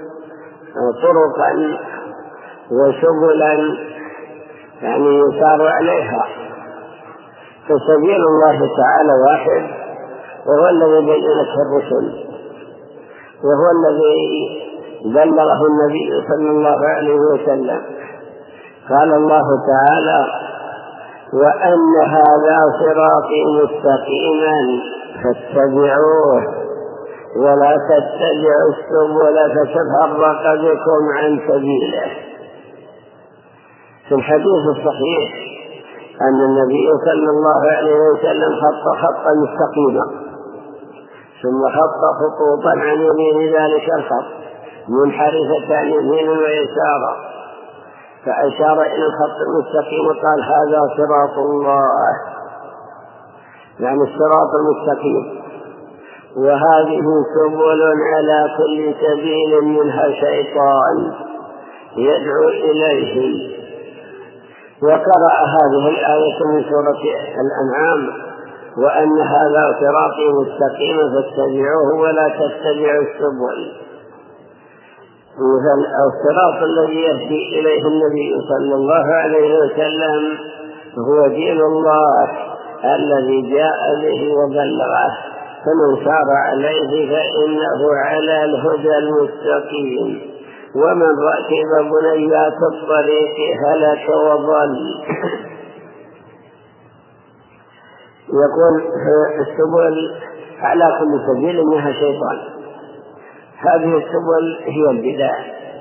طرقا وسبلا يعني يسار عليها. فسبيل الله تعالى واحد، وهو الذي بينته الرسل، وهو الذي بلغه النبي صلى الله عليه وسلم. قال الله تعالى: وأن هذا صراطي مستقيما فاتبعوه ولا تتبعوا السبل فتفرق بكم عن سبيله. في الحديث الصحيح أن النبي صلى الله عليه وسلم خط خطا مستقيما، ثم خط خطوطا عن يمين ذلك الخط منحرفة عن يمين ويسارا، فأشار إلى الخط المستقيم وقال: هذا صراط الله، يعني الصراط المستقيم. وهذه سبل على كل سبيل منها شيطان يدعو إليه. وقرأ هذه الآية من سورة الأنعام: وأن هذا صراطي مستقيما فاتبعوه ولا تتبعوا السبل. الصراط الذي يهدي إليه النبي صلى الله عليه وسلم هو دين الله الذي جاء به وبلغه، فمن سار عليه فإنه على الهدى المستقيم، ومن ركب بنيات الطريق هلك وضل. يقول السبل على كل سبيل منها شيطان. هذه السبل هي البدع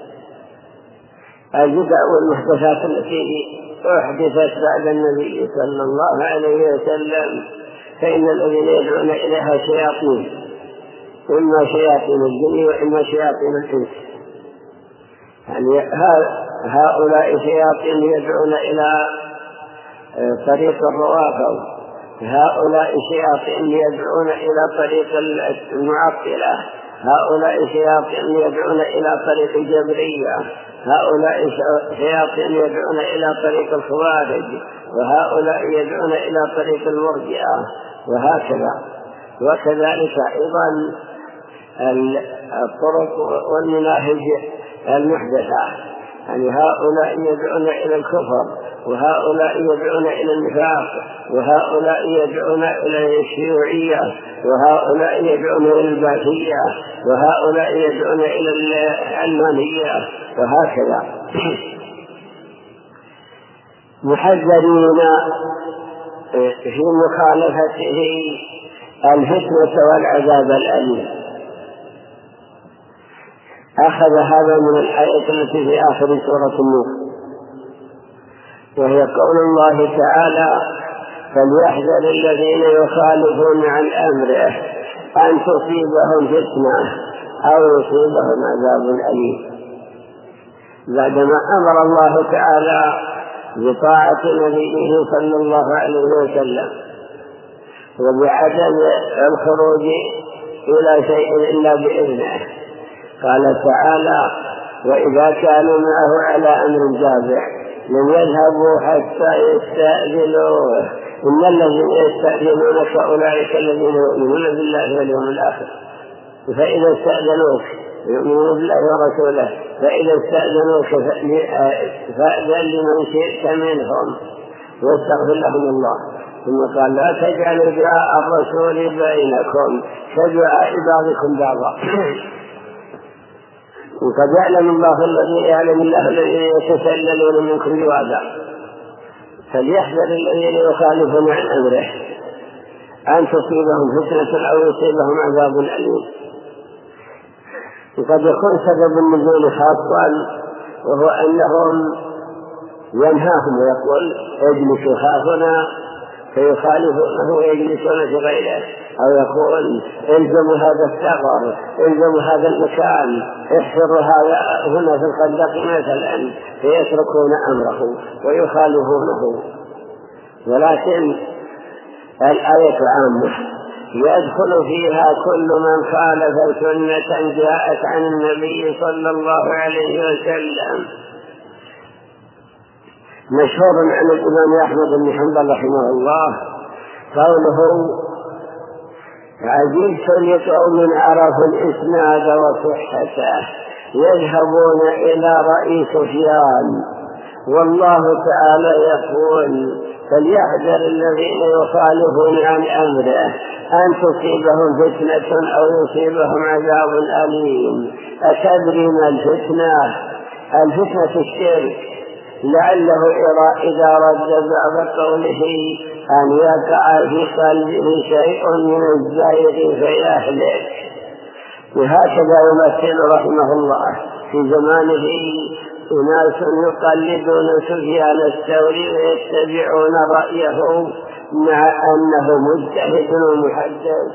والمحدثات التي أحدثت بعد النبي صلى الله عليه وسلم، فإن الذين يدعون إليها شياطين، إما شياطين الجن وإما شياطين الإنس. يعني هؤلاء شياطين يدعون إلى طريق الروافض، هؤلاء شياطين يدعون إلى طريق المعطلة، هؤلاء شياطين يدعون إلى طريق الجبرية، هؤلاء شياطين يدعون إلى طريق الخوارج، وهؤلاء يدعون إلى طريق المرجئة، وهكذا. وكذلك أيضا الطرق والمناهج المحدثة، يعني هؤلاء يدعون إلى الكفر، وهؤلاء يدعون إلى النفاق، وهؤلاء يدعون إلى الشيوعية، وهؤلاء يدعون إلى الباثية، وهؤلاء يدعون إلى العلمانية، وهكذا. محذرين في مخالفته الفتنة والعذاب الأليم. أخذ هذا من الآية التي في آخر سورة النور، وهي قول الله تعالى: فليحذر الذين يخالفون عن أمره أن تصيبهم فتنة أو يصيبهم عذاب أليم. بعدما أمر الله تعالى بطاعة نبيه صلى الله عليه وسلم وبعدم الخروج إلى شيء إلا بإذنه، قال تعالى: وإذا كانوا معه على أمر جامع لم يذهبوا حتى يستأذنوه، إن الذين يستأذنونك أولئك الذين يؤمنون بالله واليوم الآخر، فإذا استأذنوك يؤمنون بالله ورسوله، فإذا استأذنوك فأذن لمن شئت منهم واستغفر لهم الله. ثم قال: لا تجعلوا دعاء الرسول بينكم كدعاء بعضكم بعضا، وقد يعلم الله الذين يتسللون منكم لواذا، فليحذر الذين يخالفون عن أمره أن تصيبهم فتنة أو يصيبهم عذاب أليم. وقد يكون سبب النزول خاصا، وهو أنهم ينهاهم ويقول: اجلسوا هاهنا، فيخالفونه ويجلسون في غيره، أو يقول: الزموا هذا الثغر، الزموا هذا المكان، احفروا هذا هنا في الخندق مثلا، فيتركون أمره ويخالفونه. ولكن الآية عامة يدخل فيها كل من خالف سنة جاءت عن النبي صلى الله عليه وسلم. مشهور عن الإمام أحمد بن حنبل رحمه الله قوله: عجبت لقوم عرفوا الإسناد وصحته يذهبون إلى رأي سفيان، والله تعالى يقول: فليحذر الذين يخالفون عن أمره أن تصيبهم فتنة أو يصيبهم عذاب أليم. أتدري ما الفتنة؟ الفتنة الشرك، لعله إذا رد بعض قوله أن يقع في قلبه شيء من الزائر فيهلك. وهكذا يمثل رحمه الله في زمانه أناس يقلدون سفيان الثوري ويتبعون رأيه مع أنه مجتهد ومحدث،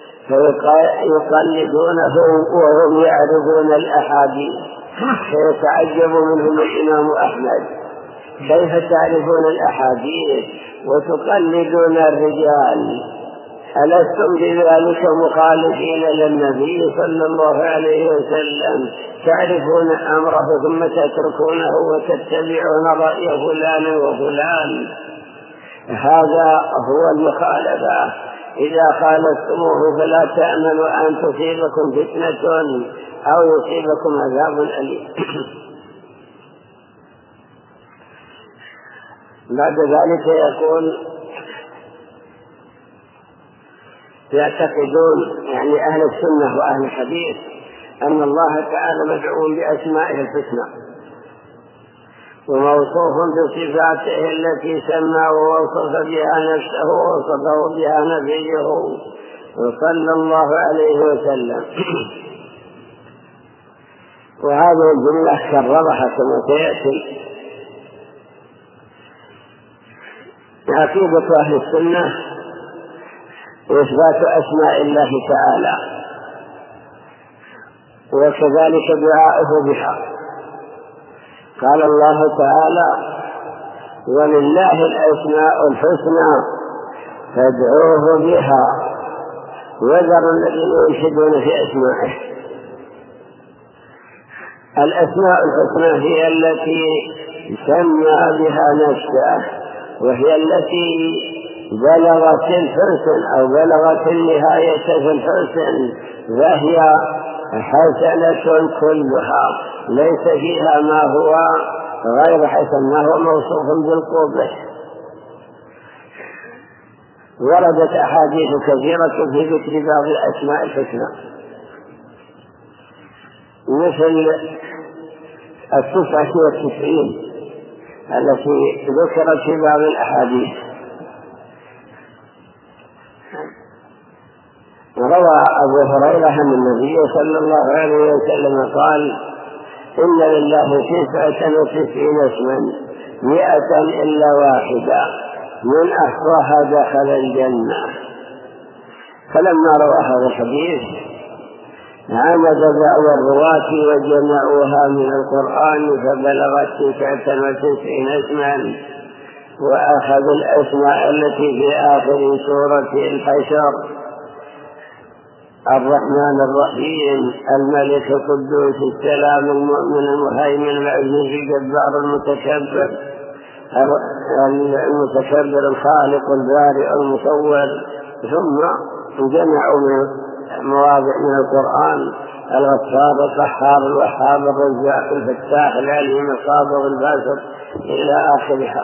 فيقلدونه وهم يعرفون الأحاديث، فيتعجب منهم الإمام أحمد: كيف تعرفون الأحاديث وتقلدون الرجال؟ ألستم بذلك مخالفين للنبي صلى الله عليه وسلم تعرفون أمره ثم تتركونه وتتبعون رأي فلان وفلان. هذا هو المخالفة. إذا خالفتموه فلا تأمنوا أن تصيبكم فتنة أو يصيبكم عذاب أليم. بعد ذلك يقول يعتقدون يعني أهل السنة وأهل الحديث أن الله تعالى مدعو بأسمائه الحسنى وموصوف بصفاته التي سمى ووصف بها نفسه ووصفه بها نبيه صلى الله عليه وسلم. وهذه الجملة كررها كما سيأتي. عقيدة أهل السنة إثبات أسماء الله تعالى وكذلك دعاؤه بها. قال الله تعالى: ولله الأسماء الحسنى فادعوه بها وذروا الذين يلحدون في أسمائه. الأسماء الحسنى هي التي سمى بها نفسه وهي التي بلغت الحسن أو بلغت النهاية في الحسن، فهي حسنة كلها ليس فيها ما هو غير حسن، ما هو موصوف بالقبح. وردت أحاديث كثيرة في ذكر بعض الأسماء الحسنى مثل 99 التي ذكرت في بعض الأحاديث. روى أبو هريرة عن النبي صلى الله عليه وسلم قال: إن لله 99 اسما 100 إلا واحدة من أحصاها دخل الجنة. فلما روى هذا الحديث عمد بعض الرواة وجمعوها من القرآن فبلغت 99 اسما، وأخذوا الأسماء التي في آخر سورة الحشر: الرحمن الرحيم، الملك القدوس السلام المؤمن المهيمن العزيز الجبار المتكبر الخالق البارئ المصور. ثم جمعوا من مواضع من القرآن: الغفار القهار الوهاب الرزاق الفتاح العليم القابض الباسط إلى آخرها.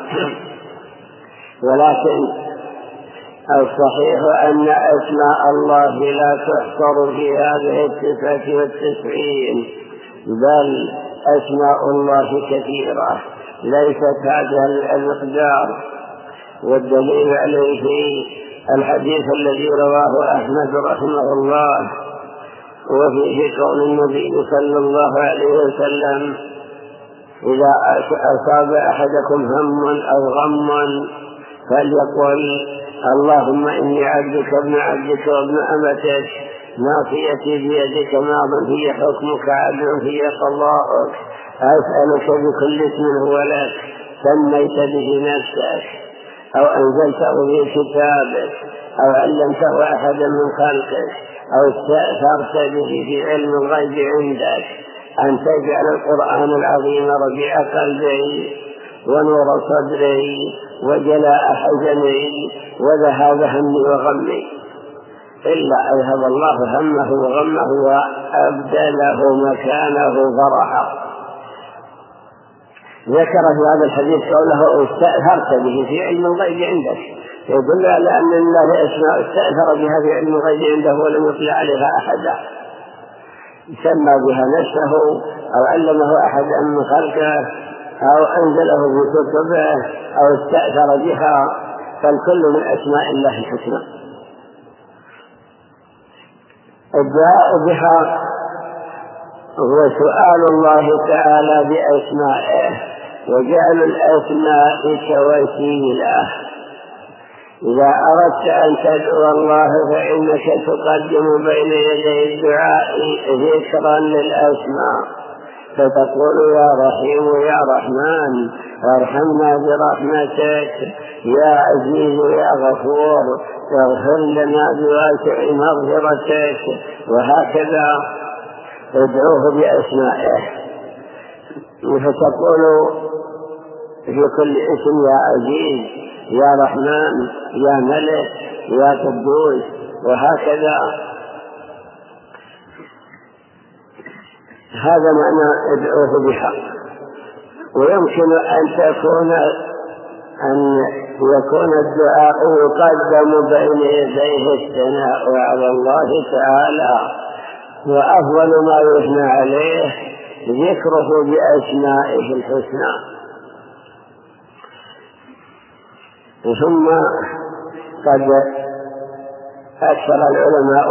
ولكن الصحيح أن أسماء الله لا تحصر في هذه 99، بل أسماء الله كثيرة ليست هذا المقدار. والدليل عليه الحديث الذي رواه أحمد رحمه الله وفيه قول النبي صلى الله عليه وسلم: إذا أصاب أحدكم هم أو غم فليقل: اللهم إني عبدك ابن عبدك وابن أمتك، ناصيتي بيدك، ماض في حكمك، عدل في قضاؤك، أسألك بكل اسم هو لك سميت به نفسك أو أنزلته في كتابك أو علمته أحدا من خلقك أو استأثرت به في علم الغيب عندك أن تجعل القرآن العظيم ربيع قلبي ونور صدري وجلاء حزني وذهاب همي وغمي، إلا أذهب الله همه وغمه وأبدله مكانه فرحا. ذكر في هذا الحديث قوله: استأثرت به في علم الغيب عندك، يدل على أن الله أسماء استأثر بها في علم الغيب عنده ولم يطلع عليها أحدا، سمى بها نفسه أو علمه أحدا من خلقه أو أنزله في كتبه أو استأثر بها، فالكل من أسماء الله الحسنى. الدعاء بها هو سؤال الله تعالى بأسمائه وجعل الأسماء كوسيلة. إذا أردت أن تدعو الله فإنك تقدم بين يدي الدعاء ذكرا للأسماء، فتقول: يا رحيم يا رحمن وارحمنا برحمتك، يا عزيز يا غفور اغفر لنا بواسع مغفرتك، وهكذا. ادعوه بأسمائه، فتقول في كل اسم يا عزيز، يا رحمن، يا ملك، يا قدوس، وهكذا. هذا معنى ادعوه بحق. ويمكن أن يكون الدعاء يقدم بين يديه الثناء على الله تعالى، وأفضل ما يثنى عليه ذكره بأسمائه الحسنى. ثم قد أكثر العلماء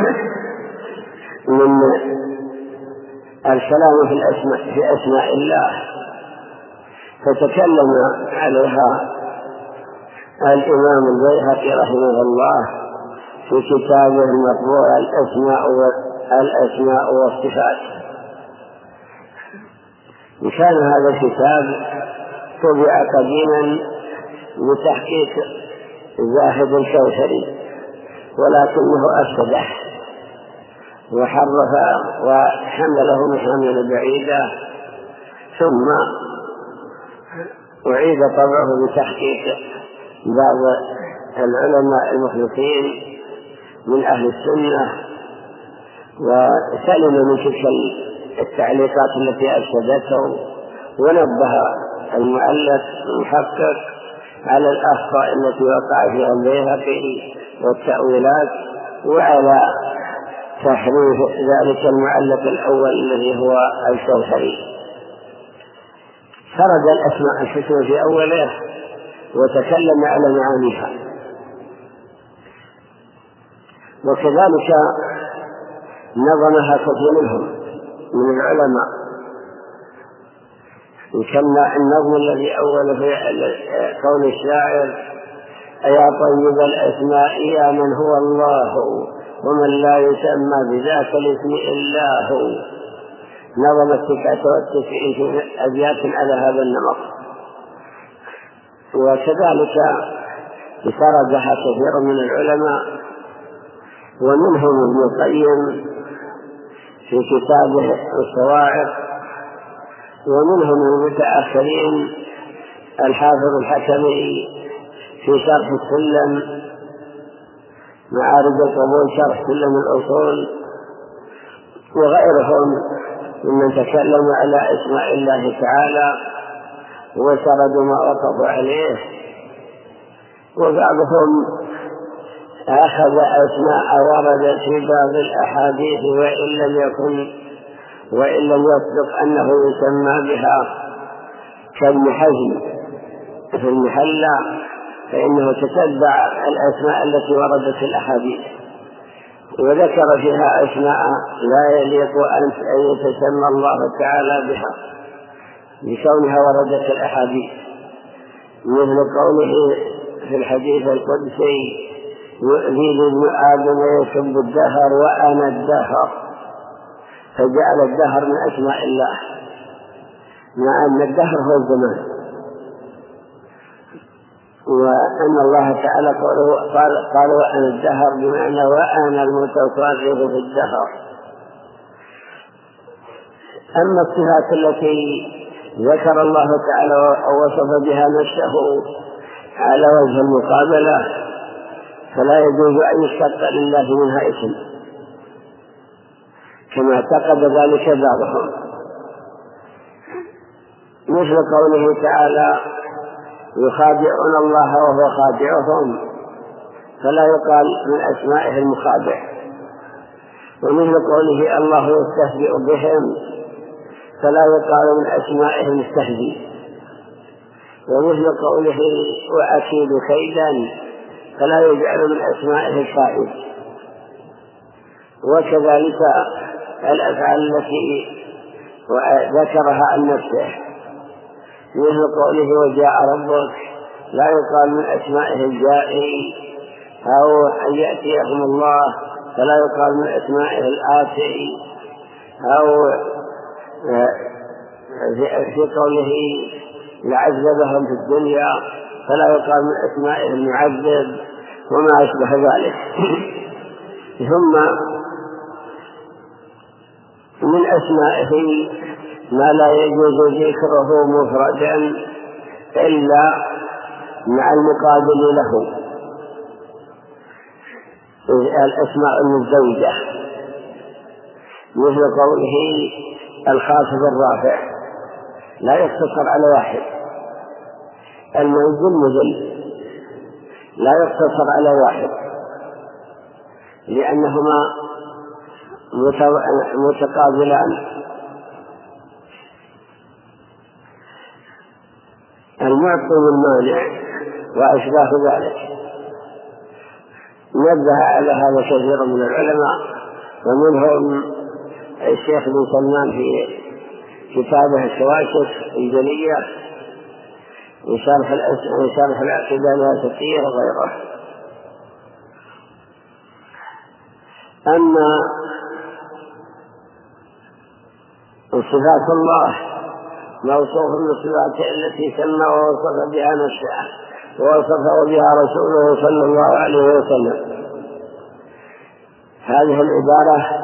من الكلام في أسماء الله، فتكلم عليها الإمام البيهقي رحمه الله في كتابه المطبوع الأسماء والصفات. وكان هذا الكتاب طبع قديما بتحقيق زاهد الكوثري، ولكنه أفسده وحرف وحمله محامل بعيدة، ثم أعيد طبعه بتحقيق بعض العلماء المخلصين من أهل السنة، وسلم من تلك التعليقات التي أفسدته، ونبه المؤلف المحقق على الأخطاء التي وقع فيها البيهقي والتأويلات، وعلى تحريف ذلك المعلق الأول الذي هو الكوثري. سرد الأسماء الحسنى في أوله وتكلم على معانيها. وكذلك نظمها كثير منهم من العلماء، كان النظم الذي أول في قول الشاعر: يا طيب الأسماء يا من هو الله، ومن لا يسمى بذاك الاسم إلا هو. نظم 99 أبيات على هذا النمط. وكذلك سردها كثير من العلماء، ومنهم ابن القيم في كتابه الصواعق، ومنهم المتأخرين الحافظ الحكمي في شرح السلم، معارج القبول شرح سلم الأصول، وغيرهم ممن تكلم على اسماء الله تعالى وسردوا ما وقفوا عليه. وبعضهم أخذ أسماء وردت في بعض الأحاديث وإن لم يصدق أنه يسمى بها، كابن حزم في المحلى، فإنه تتبع الأسماء التي وردت في الأحاديث وذكر فيها أسماء لا يليق أن يتسمى الله تعالى بها لكونها وردت في الأحاديث، مثل قوله في الحديث القدسي: يؤذيني ابن آدم يسب الدهر وأنا الدهر، فجعل الدهر من أسماء الله، مع أن الدهر هو الزمان، وأن الله تعالى قال وأنا الدهر بمعنى وأنا المتصرف في الدهر. أما الصفات التي ذكر الله تعالى ووصف بها نفسه على وجه المقابلة فلا يجوز أن يشتق لله منها اسم، كما اعتقد ذلك بعضهم، مثل قوله تعالى: يخادعون الله وهو خادعهم، فلا يقال من أسمائه المخادع. ومثل قوله: الله يستهزئ بهم، فلا يقال من أسمائه المستهزئ. ومثل قوله: وأكيد كيدا، فلا يجعل من أسمائه الكائد. وكذلك الأفعال التي ذكرها عن نفسه، مثل قوله: وجاء ربك، لا يقال من أسمائه الجائي، أو أن يأتيهم الله، فلا يقال من أسمائه الآتي، أو في قوله: لعذبهم في الدنيا، فلا يقال من أسمائه المعذب، وما أشبه ذلك. ثم من أسمائه ما لا يجوز ذكره مفردا إلا مع المقابل له، الأسماء المزدوجة، مثل قوله الخافض الرافع لا يقتصر على واحد، المعز المذل لا يقتصر على واحد، لأنهما متقابلان. المعطي والمانع وأشباه ذلك نبه على هذا كثير من العلماء، ومنهم الشيخ بن سلمان في كتابه الشواشف الجلية وشرح العقيدة الواسطية وغيره. أما صفات الله موصوف بالصفات التي سمى ووصف بها نفسه ووصفه بها رسوله صلى الله عليه وسلم. هذه العبارة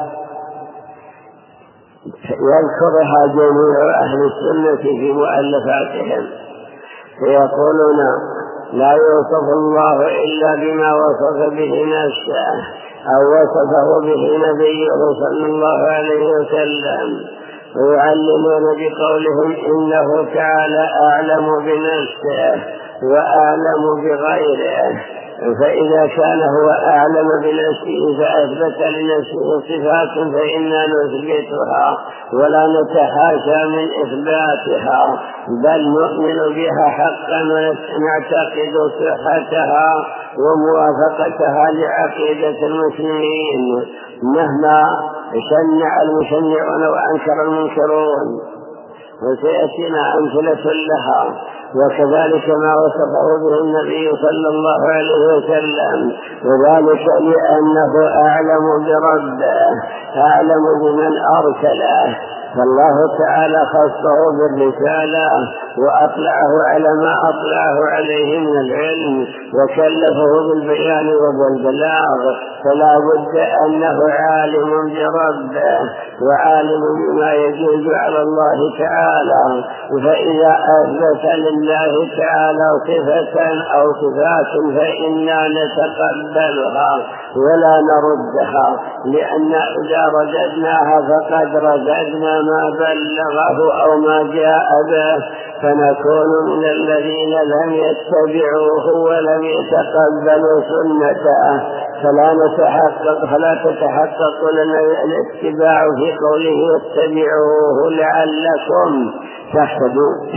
يذكرها جميع أهل السنة في مؤلفاتهم، فيقولون لا يوصف الله إلا بما وصف به نفسه أو وصفه به نبيه صلى الله عليه وسلم، ويعلمون بقولهم إنه تعالى أعلم بنفسه وأعلم بغيره، فإذا كان هو أعلم بنفسه فأثبت لنفسه صفات فإنا نثبتها ولا نتحاشى من إثباتها، بل نؤمن بها حقا ونعتقد صحتها وموافقتها لعقيدة المسلمين مهما شنع المشنعون وأنكر المنكرون، وسيأتينا أمثلة لها. وكذلك ما وصفه به النبي صلى الله عليه وسلم، وذلك لأنه أعلم بربه أعلم بمن أرسله، فالله تعالى خصه بالرسالة وأطلعه على ما أطلعه عليه من العلم وكلفه بالبيان وبالبلاغ، فلا بد أنه عالم بربه وعالم بما يجوز على الله تعالى. فإذا أثبت لله تعالى صفة أو صفات فإنا نتقبلها ولا نردها، لأن إذا رددناها فقد رددنا ما بلغه أو ما جاء به، فنكون من الذين لم يتبعوه ولم يتقبلوا سنته، فلا تتحقق لنا الاتباع في قوله واتبعوه لعلكم تهتدون.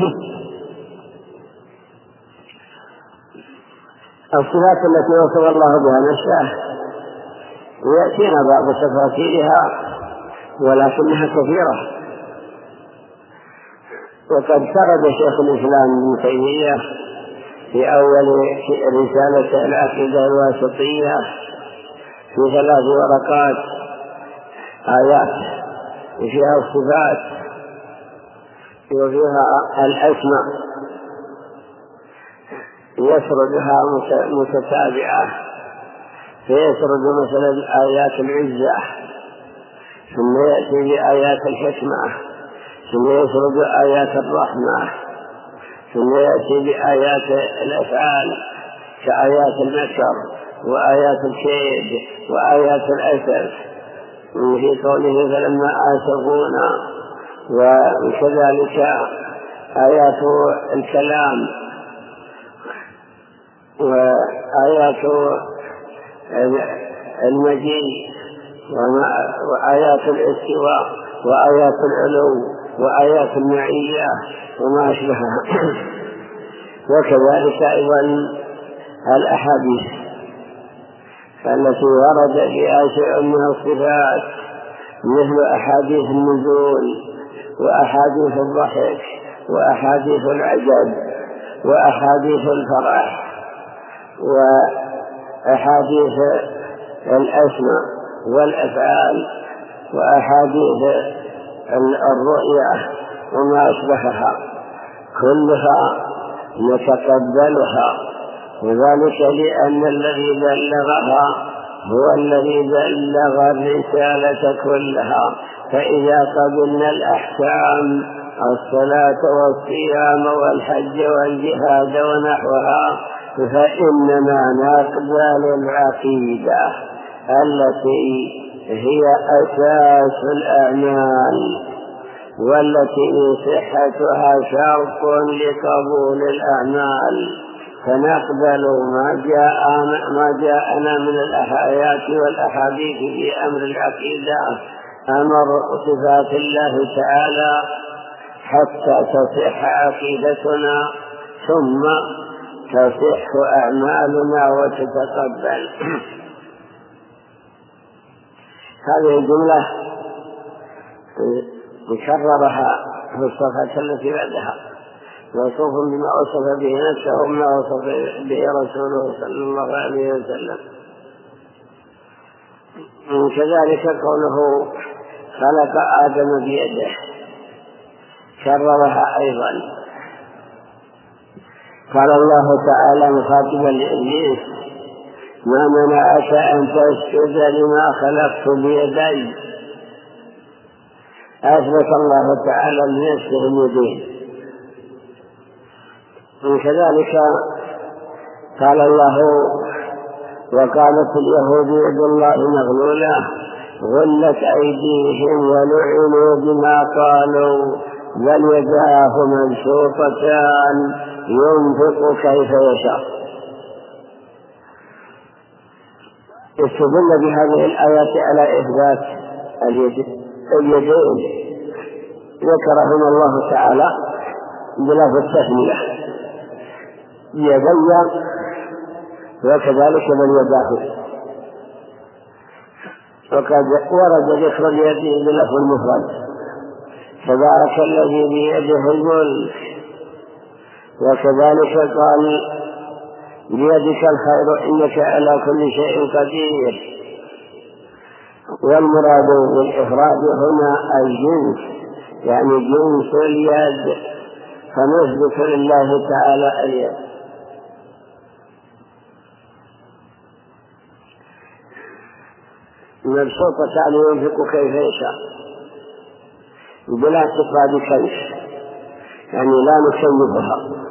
الصفات التي وصف الله بها نفسه ويأتينا بعض تفاصيلها ولكنها كثيرة. وقد سرد شيخ الإسلام ابن تيمية في أول رسالة العقيدة الواسطية في 3 ورقات آيات وفيها الصفات وفيها الأسماء يسردها متتابعة، فيسرد مثلا آيات العزة ثم يأتي بآيات الحكمة ثم يسرد آيات الرحمة ثم يأتي بآيات الأفعال كآيات المكر وآيات الكيد وآيات الأسف في قوله فلما آسفونا، وكذلك آيات الكلام وآيات المجيء وآيات الاستواء وآيات العلو وآيات المعية وما أشبهها. وكذلك أيضا الأحاديث التي ورد فيها شيء من الصفات مثل أحاديث النزول وأحاديث الضحك وأحاديث العجب وأحاديث الفرح وأحاديث الأسماء والأفعال وأحاديث الرؤيا وما أشبهها، كلها نتقبلها، وذلك لأن الذي بلغها هو الذي بلغ الرسالة كلها. فإذا قبلنا الأحكام الصلاة والصيام والحج والجهاد ونحوها فإننا نقبل العقيدة التي هي أساس الأعمال والتي صحتها شرط لقبول الأعمال، فنقبل ما جاءنا من الآيات والأحاديث في أمر العقيدة، أمر صفات الله تعالى، حتى تصح عقيدتنا ثم تصح أعمالنا وتتقبل. هذه الجملة مكررها في الصفحة التي بعدها، موصوف بما وصف به نفسه وما وصف به رسوله صلى الله عليه وسلم. كذلك قوله خلق آدم بيده كررها أيضا. قال الله تعالى مخاطبا لإبليس: ما منعك أن تسجد لما خلقت بيدي. أثبت الله تعالى لنفسه اليدين. وكذلك قال الله: وقالت اليهود يد الله مغلولة غلت أيديهم ولعنوا بما قالوا بل يداه مبسوطتان ينفق كيف يشاء. استدل بهذه الآيات على إثبات اليدين ذكرهما الله تعالى بلفظ التثنية يدي وكذلك من يداه، وقد ورد ذكر اليد بلفظ المفرد: تبارك الذي بيده الملك. وكذلك قال: بيدك الخير إنك على كل شيء قدير. والمراد بالإفراد هنا الجنس، يعني جنس اليد، فنثبت لله تعالى اليد. مبسوطة ينفق كيف يشاء بلا اعتقاد كيف، يعني لا نكيفها.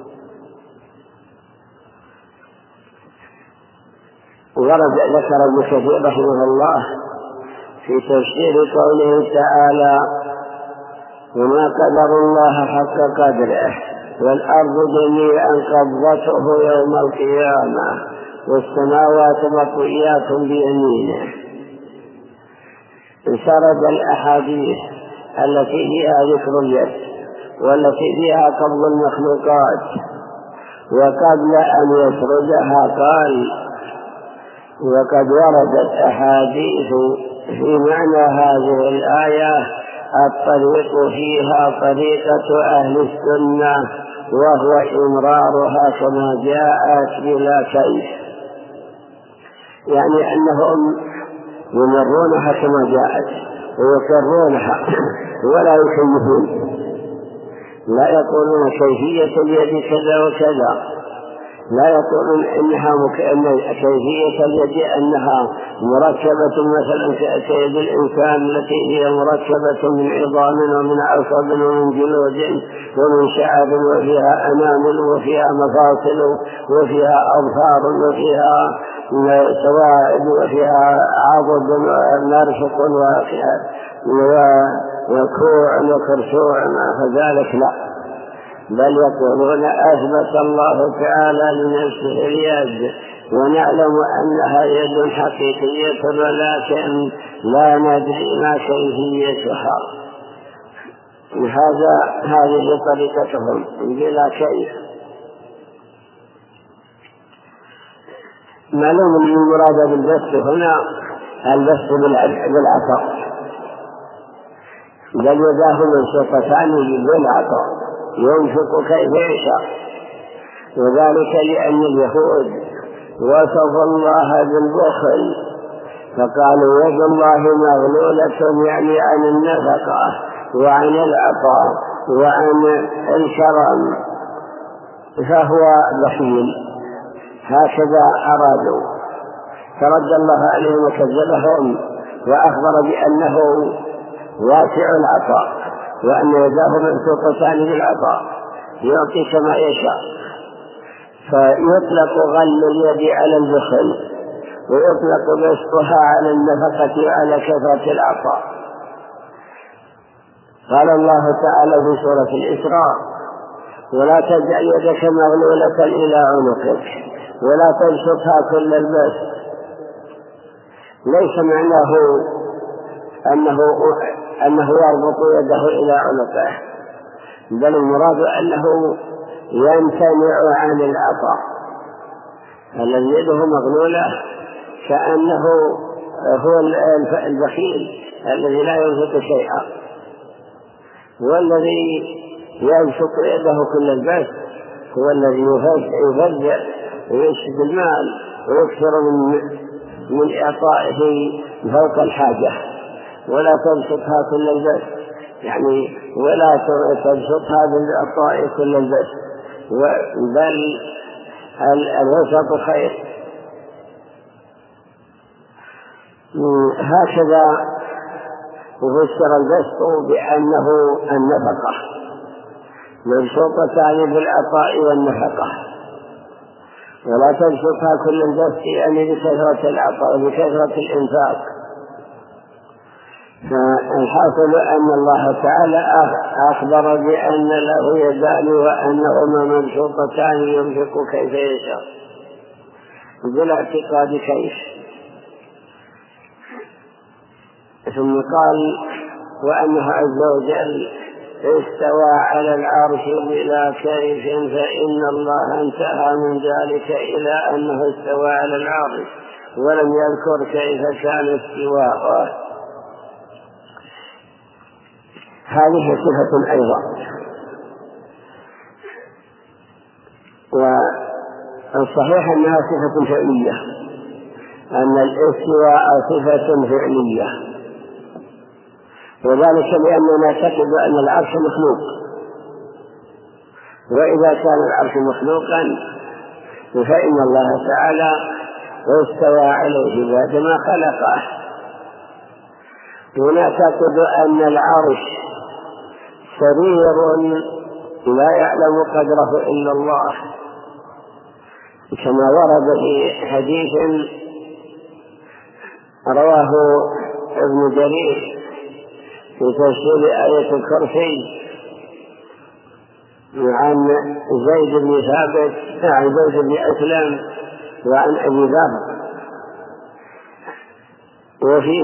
ورد ذكر ابن كثير رحمه الله في تفسير قوله تعالى: وما قدر الله حق قدره والأرض جميعا قبضته يوم القيامة والسماوات مطويات بيمينه. سرد الأحاديث التي فيها ذكر اليد والتي فيها قبض المخلوقات، وقبل أن يسردها قال: وقد وردت أحاديث في معنى هذه الآية الطريق فيها طريقة أهل السنة وهو إمرارها كما جاءت بلا كيف، يعني أنهم يمرونها كما جاءت ويكررونها ولا يكيفون، لا يقولون كيفية اليد كذا وكذا، لا يقولون إن كيفية اليد أنها مركبة مثلا كيد الإنسان التي هي مركبة من عظام ومن عصب ومن جلود ومن شعر وفيها أنامل وفيها مفاصل وفيها أظفار وفيها سوائد وفيها عضد ونرشق وكوع وكرشوع، فذلك لا، بل يقولون أثبت الله تعالى لنفسه اليد، ونعلم أنها يد حقيقية ولكن لا ندري ما كيفيتها. هذه طريقتهم بلا كيف. معلوم أن المراد بالبث هنا البث بالعطاء، بل يداه مبسوطتان بالعطاء ينفق كيف يشاء، وذلك لأن اليهود وصفوا الله بالبخل فقالوا يد الله مغلولة، يعني عن النفقة وعن العطاء وعن الكرم، فهو بخيل. هكذا أرادوا، فرد الله عليهم وكذبهم وأخبر بأنه واسع العطاء وأن يداه مبسوطتان بالعطاء يعطي كما يشاء. فيطلق غل اليد على البخل ويطلق بسطها على النفقة وعلى كثرة العطاء. قال الله تعالى في سورة الإسراء: ولا تجعل يدك مغلولة إلى عنقك ولا تبسطها كل البسط. ليس معناه أنه يربط يده إلى عنقه، بل المراد أنه يمتنع عن العطاء. الذي يده مغلولة كأنه هو البخيل الذي لا ينفق شيئا، والذي يبسط يده كل البسط هو الذي يفزع ويشد المال ويكثر من إعطائه فوق الحاجة. ولا تبسطها كل البسط يعني ولا تبسطها بالعطاء كل البسط، بل الوسط خير. هكذا يفسر البسط بأنه النفقة، مبسوطتان بالعطاء والنفقة. ولا تبسطها كل البسط يعني بكثرة العطاء وبكثرة الإنفاق. فالحاصل أن الله تعالى أخبر بأن له يدان وأنهما مبسوطتان ينفق كيف يشاء بلا اعتقاد كيف. ثم قال: وأنه عز وجل استوى على العرش بلا كيف، فإن الله انتهى من ذلك إلى أنه استوى على العرش ولم يذكر كيف كان استواءه. هذه صفة أيضا. والصحيح أنها صفة فعلية، أن الاستواء صفة فعلية، وذلك لأننا نعتقد أن العرش مخلوق، وإذا كان العرش مخلوقا فإن الله تعالى استوى عليه بعدما خلقه. ونعتقد أن العرش سرير لا يعلم قدره إلا الله، كما ورد في حديث رواه ابن جرير في تفسير آية الكرسي عن زيد بن ثابت عن زيد بن أسلم وعن أبي ذر، وفيه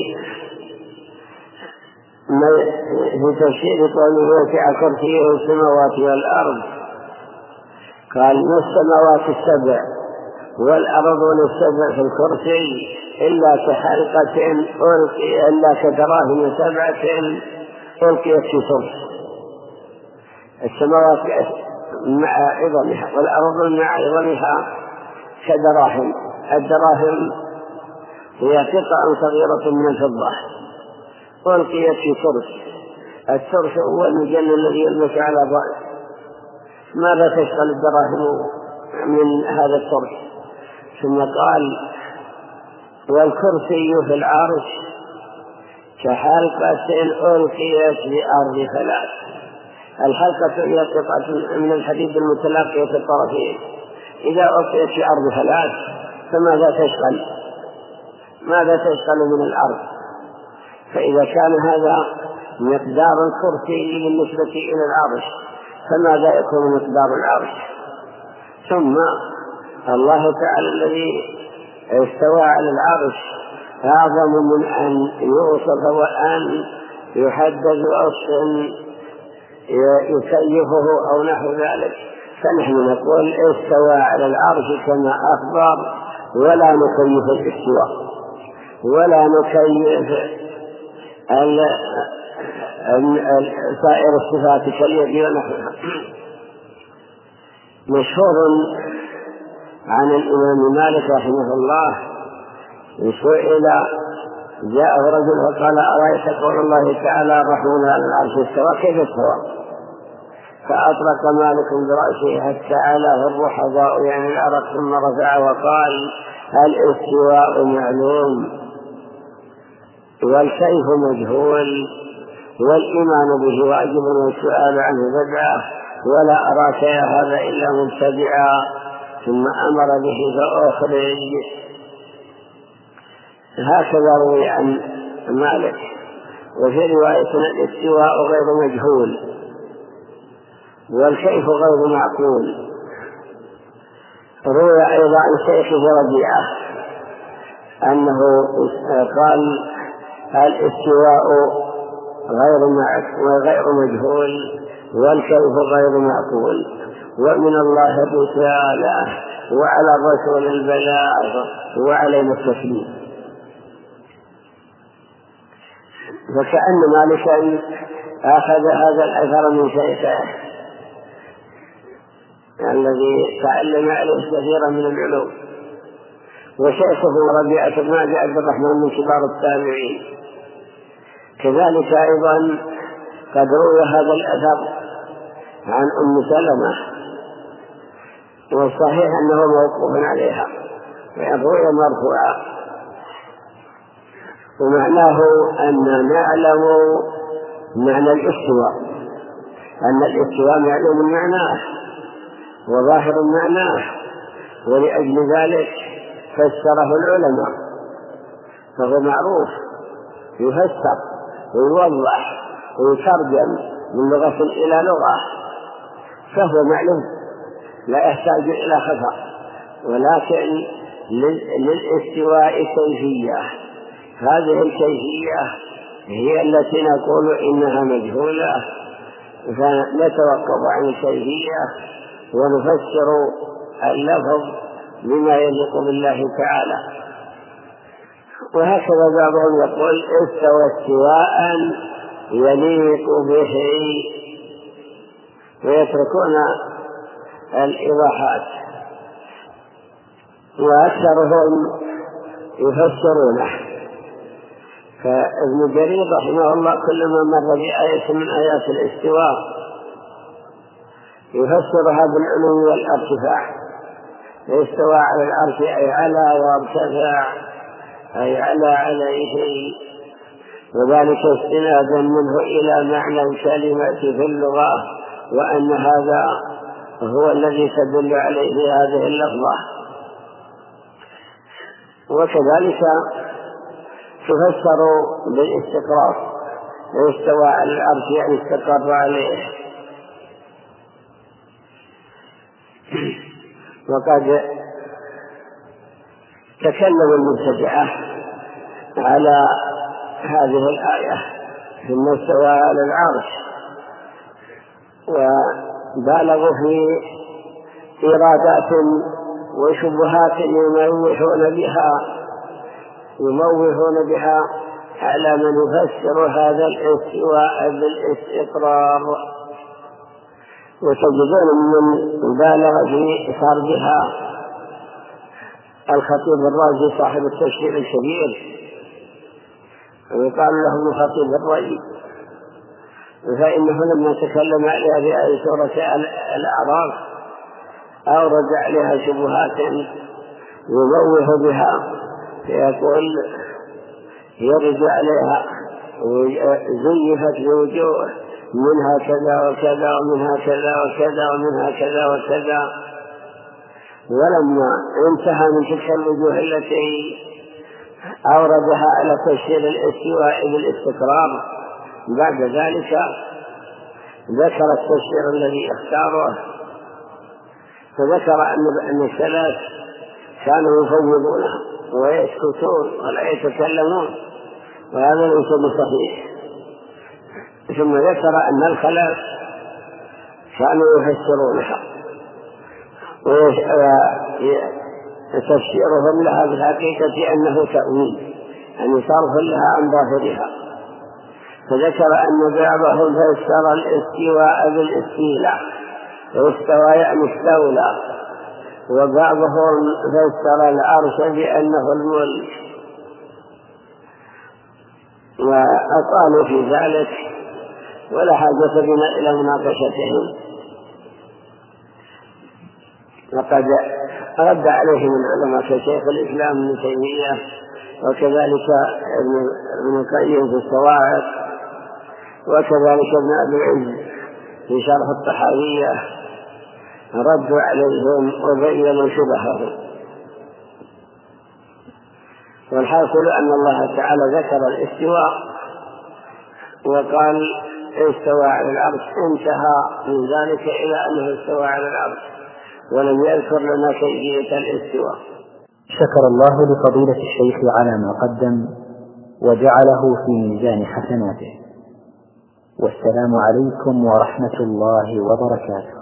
في تفسير قوله وسع كرسيه السماوات والأرض، قال: ما السماوات السبع والأرضون السبع في الكرسي إلا كحلقة ألقي إلا كدراهم سبعة ألقيت في صرف. السماوات مع عظمها والأرض مع عظمها كدراهم. الدراهم هي قطع صغيرة من الفضة ألقيت في صرف. الصرف هو المجل الذي يلمس على ضعف. ماذا تشغل الدراهم من هذا الصرف؟ ثم قال: والكرسي في العرش كحلقة ألقيت بأرض ثلاث. الحلقة هي قطعة من الحديد المتلاقية في الطرفين، إذا ألقيت في أرض ثلاث فماذا تشغل؟ ماذا تشغل من الأرض؟ فإذا كان هذا مقدار الكرسي بالنسبة إلى العرش فماذا يكون مقدار العرش؟ ثم الله تعالى الذي استوى على العرش أعظم من أن يوصف وأن يحدد وصف يكيفه أو نحو ذلك. فنحن نقول استوى على العرش كما أخبر، ولا نكيف الاستواء ولا نكيف سائر الصفات كاليد ونحوها. مشهور عن الإمام مالك رحمه الله سئل جاءه رجل فقال: أرأيت قول الله تعالى الرحمن على العرش استوى كيف استوى؟ فأطلق مالك برأسه حتى علاه الرحضاء يعني العرق، ثم رفع وقال: الاستواء معلوم والكيف مجهول والإيمان به واجب والسؤال عنه بدعة، ولا أراك يا هذا إلا مبتدعا، ثم أمر به فأخرج. هكذا روي عن مالك. وفي رواية الاستواء غير مجهول والكيف غير معقول. روي أيضا عن شيخه ربيعة أنه قال الاستواء غير مجهول والكيف غير معقول، ومن الله الرسالة وعلى الرسول البلاغ وعلينا التسليم. وكأن مالكا أخذ هذا الأثر من شيخه الذي تعلم عليه كثيرا من العلوم، وشيخه ربيعة بن عبد الرحمن من كبار التابعين. كذلك أيضا قد روي هذا الأثر عن أم سلمة، والصحيح أنه موقوف عليها، وإن روي مرفوعا. ومعناه أن نعلم معنى الاستواء، أن الاستواء معلوم معناه وظاهر معناه، ولأجل ذلك فسره العلماء، فهو معروف يفسر ويوضح ويترجم من لغة إلى لغة، فهو معلوم لا يحتاج إلى خفاء. ولكن للاستواء كيفية، هذه الكيفية هي التي نقول إنها مجهولة، فنتوقف عن الكيفية ونفسر اللفظ بما يليق بالله تعالى. وهكذا بعضهم يقول استوى استواء يليق به، ويتركون الإيضاحات، وأكثرهم يفسرونه. فابن جرير رحمه الله كلما مر بآية من آيات الاستواء يفسرها بالعلو والارتفاع. استوى على العرش أي على، وارتفع أي على عليه، وذلك استنادا منه إلى معنى الكلمة في اللغة، وأن هذا هو الذي تدل عليه هذه اللفظة. وكذلك تفسر بالاستقرار، استوى على العرش يعني استقر عليه. وقد تكلم المبتدعة على هذه الآية ثم استوى على العرش، وبالغوا في إرادات وشبهات يموهون بها على من يفسر هذا الاستواء بالاستقرار. وتجدون من بالغ في سردها الخطيب الرازي صاحب التشريع الكبير، ويقال له ابن خطيب الرأي، فإنه لما تكلم عليها في آية سورة الأعراف أورد عليها شبهات يموه بها، فيقول يرد عليها زيفت بوجوه منها كذا وكذا ومنها كذا وكذا ومنها كذا وكذا. ولما انتهى من تلك الوجوه التي أوردها على تفسير الاستواء بالاستقرار، بعد ذلك ذكر التفسير الذي اختاره، فذكر أن الثلاث كانوا يفوضونه ويسكتون ولا يتكلمون، وهذا ليس بصحيح. ثم ذكر أن الخلف كانوا يفسرونها، وتفسيرهم لها بالحقيقة أنه تأويل، أن صرف لها عن ظاهرها. فذكر أن بعضهم فسر الاستواء بالاستيلاء، واستوى يعني استولى، وبعضهم فسر العرش بأنه الملك، وأطالوا في ذلك ولا حاجة بنا إلى مناقشتهم. وقد رد عليه من علماء كشيخ الإسلام ابن تيمية وكذلك ابن القيم في الصواعق وكذلك ابن أبي العز في شرح الطحاوية ردوا عليهم وبينوا شبههم. والحاصل أن الله تعالى ذكر الاستواء وقال استوى على العرش، انتهى من ذلك إلى أنه استوى على العرش ولم يذكر لنا كيفية الاستواء. شكر الله لفضيلة الشيخ على ما قدم وجعله في ميزان حسناته، والسلام عليكم ورحمة الله وبركاته.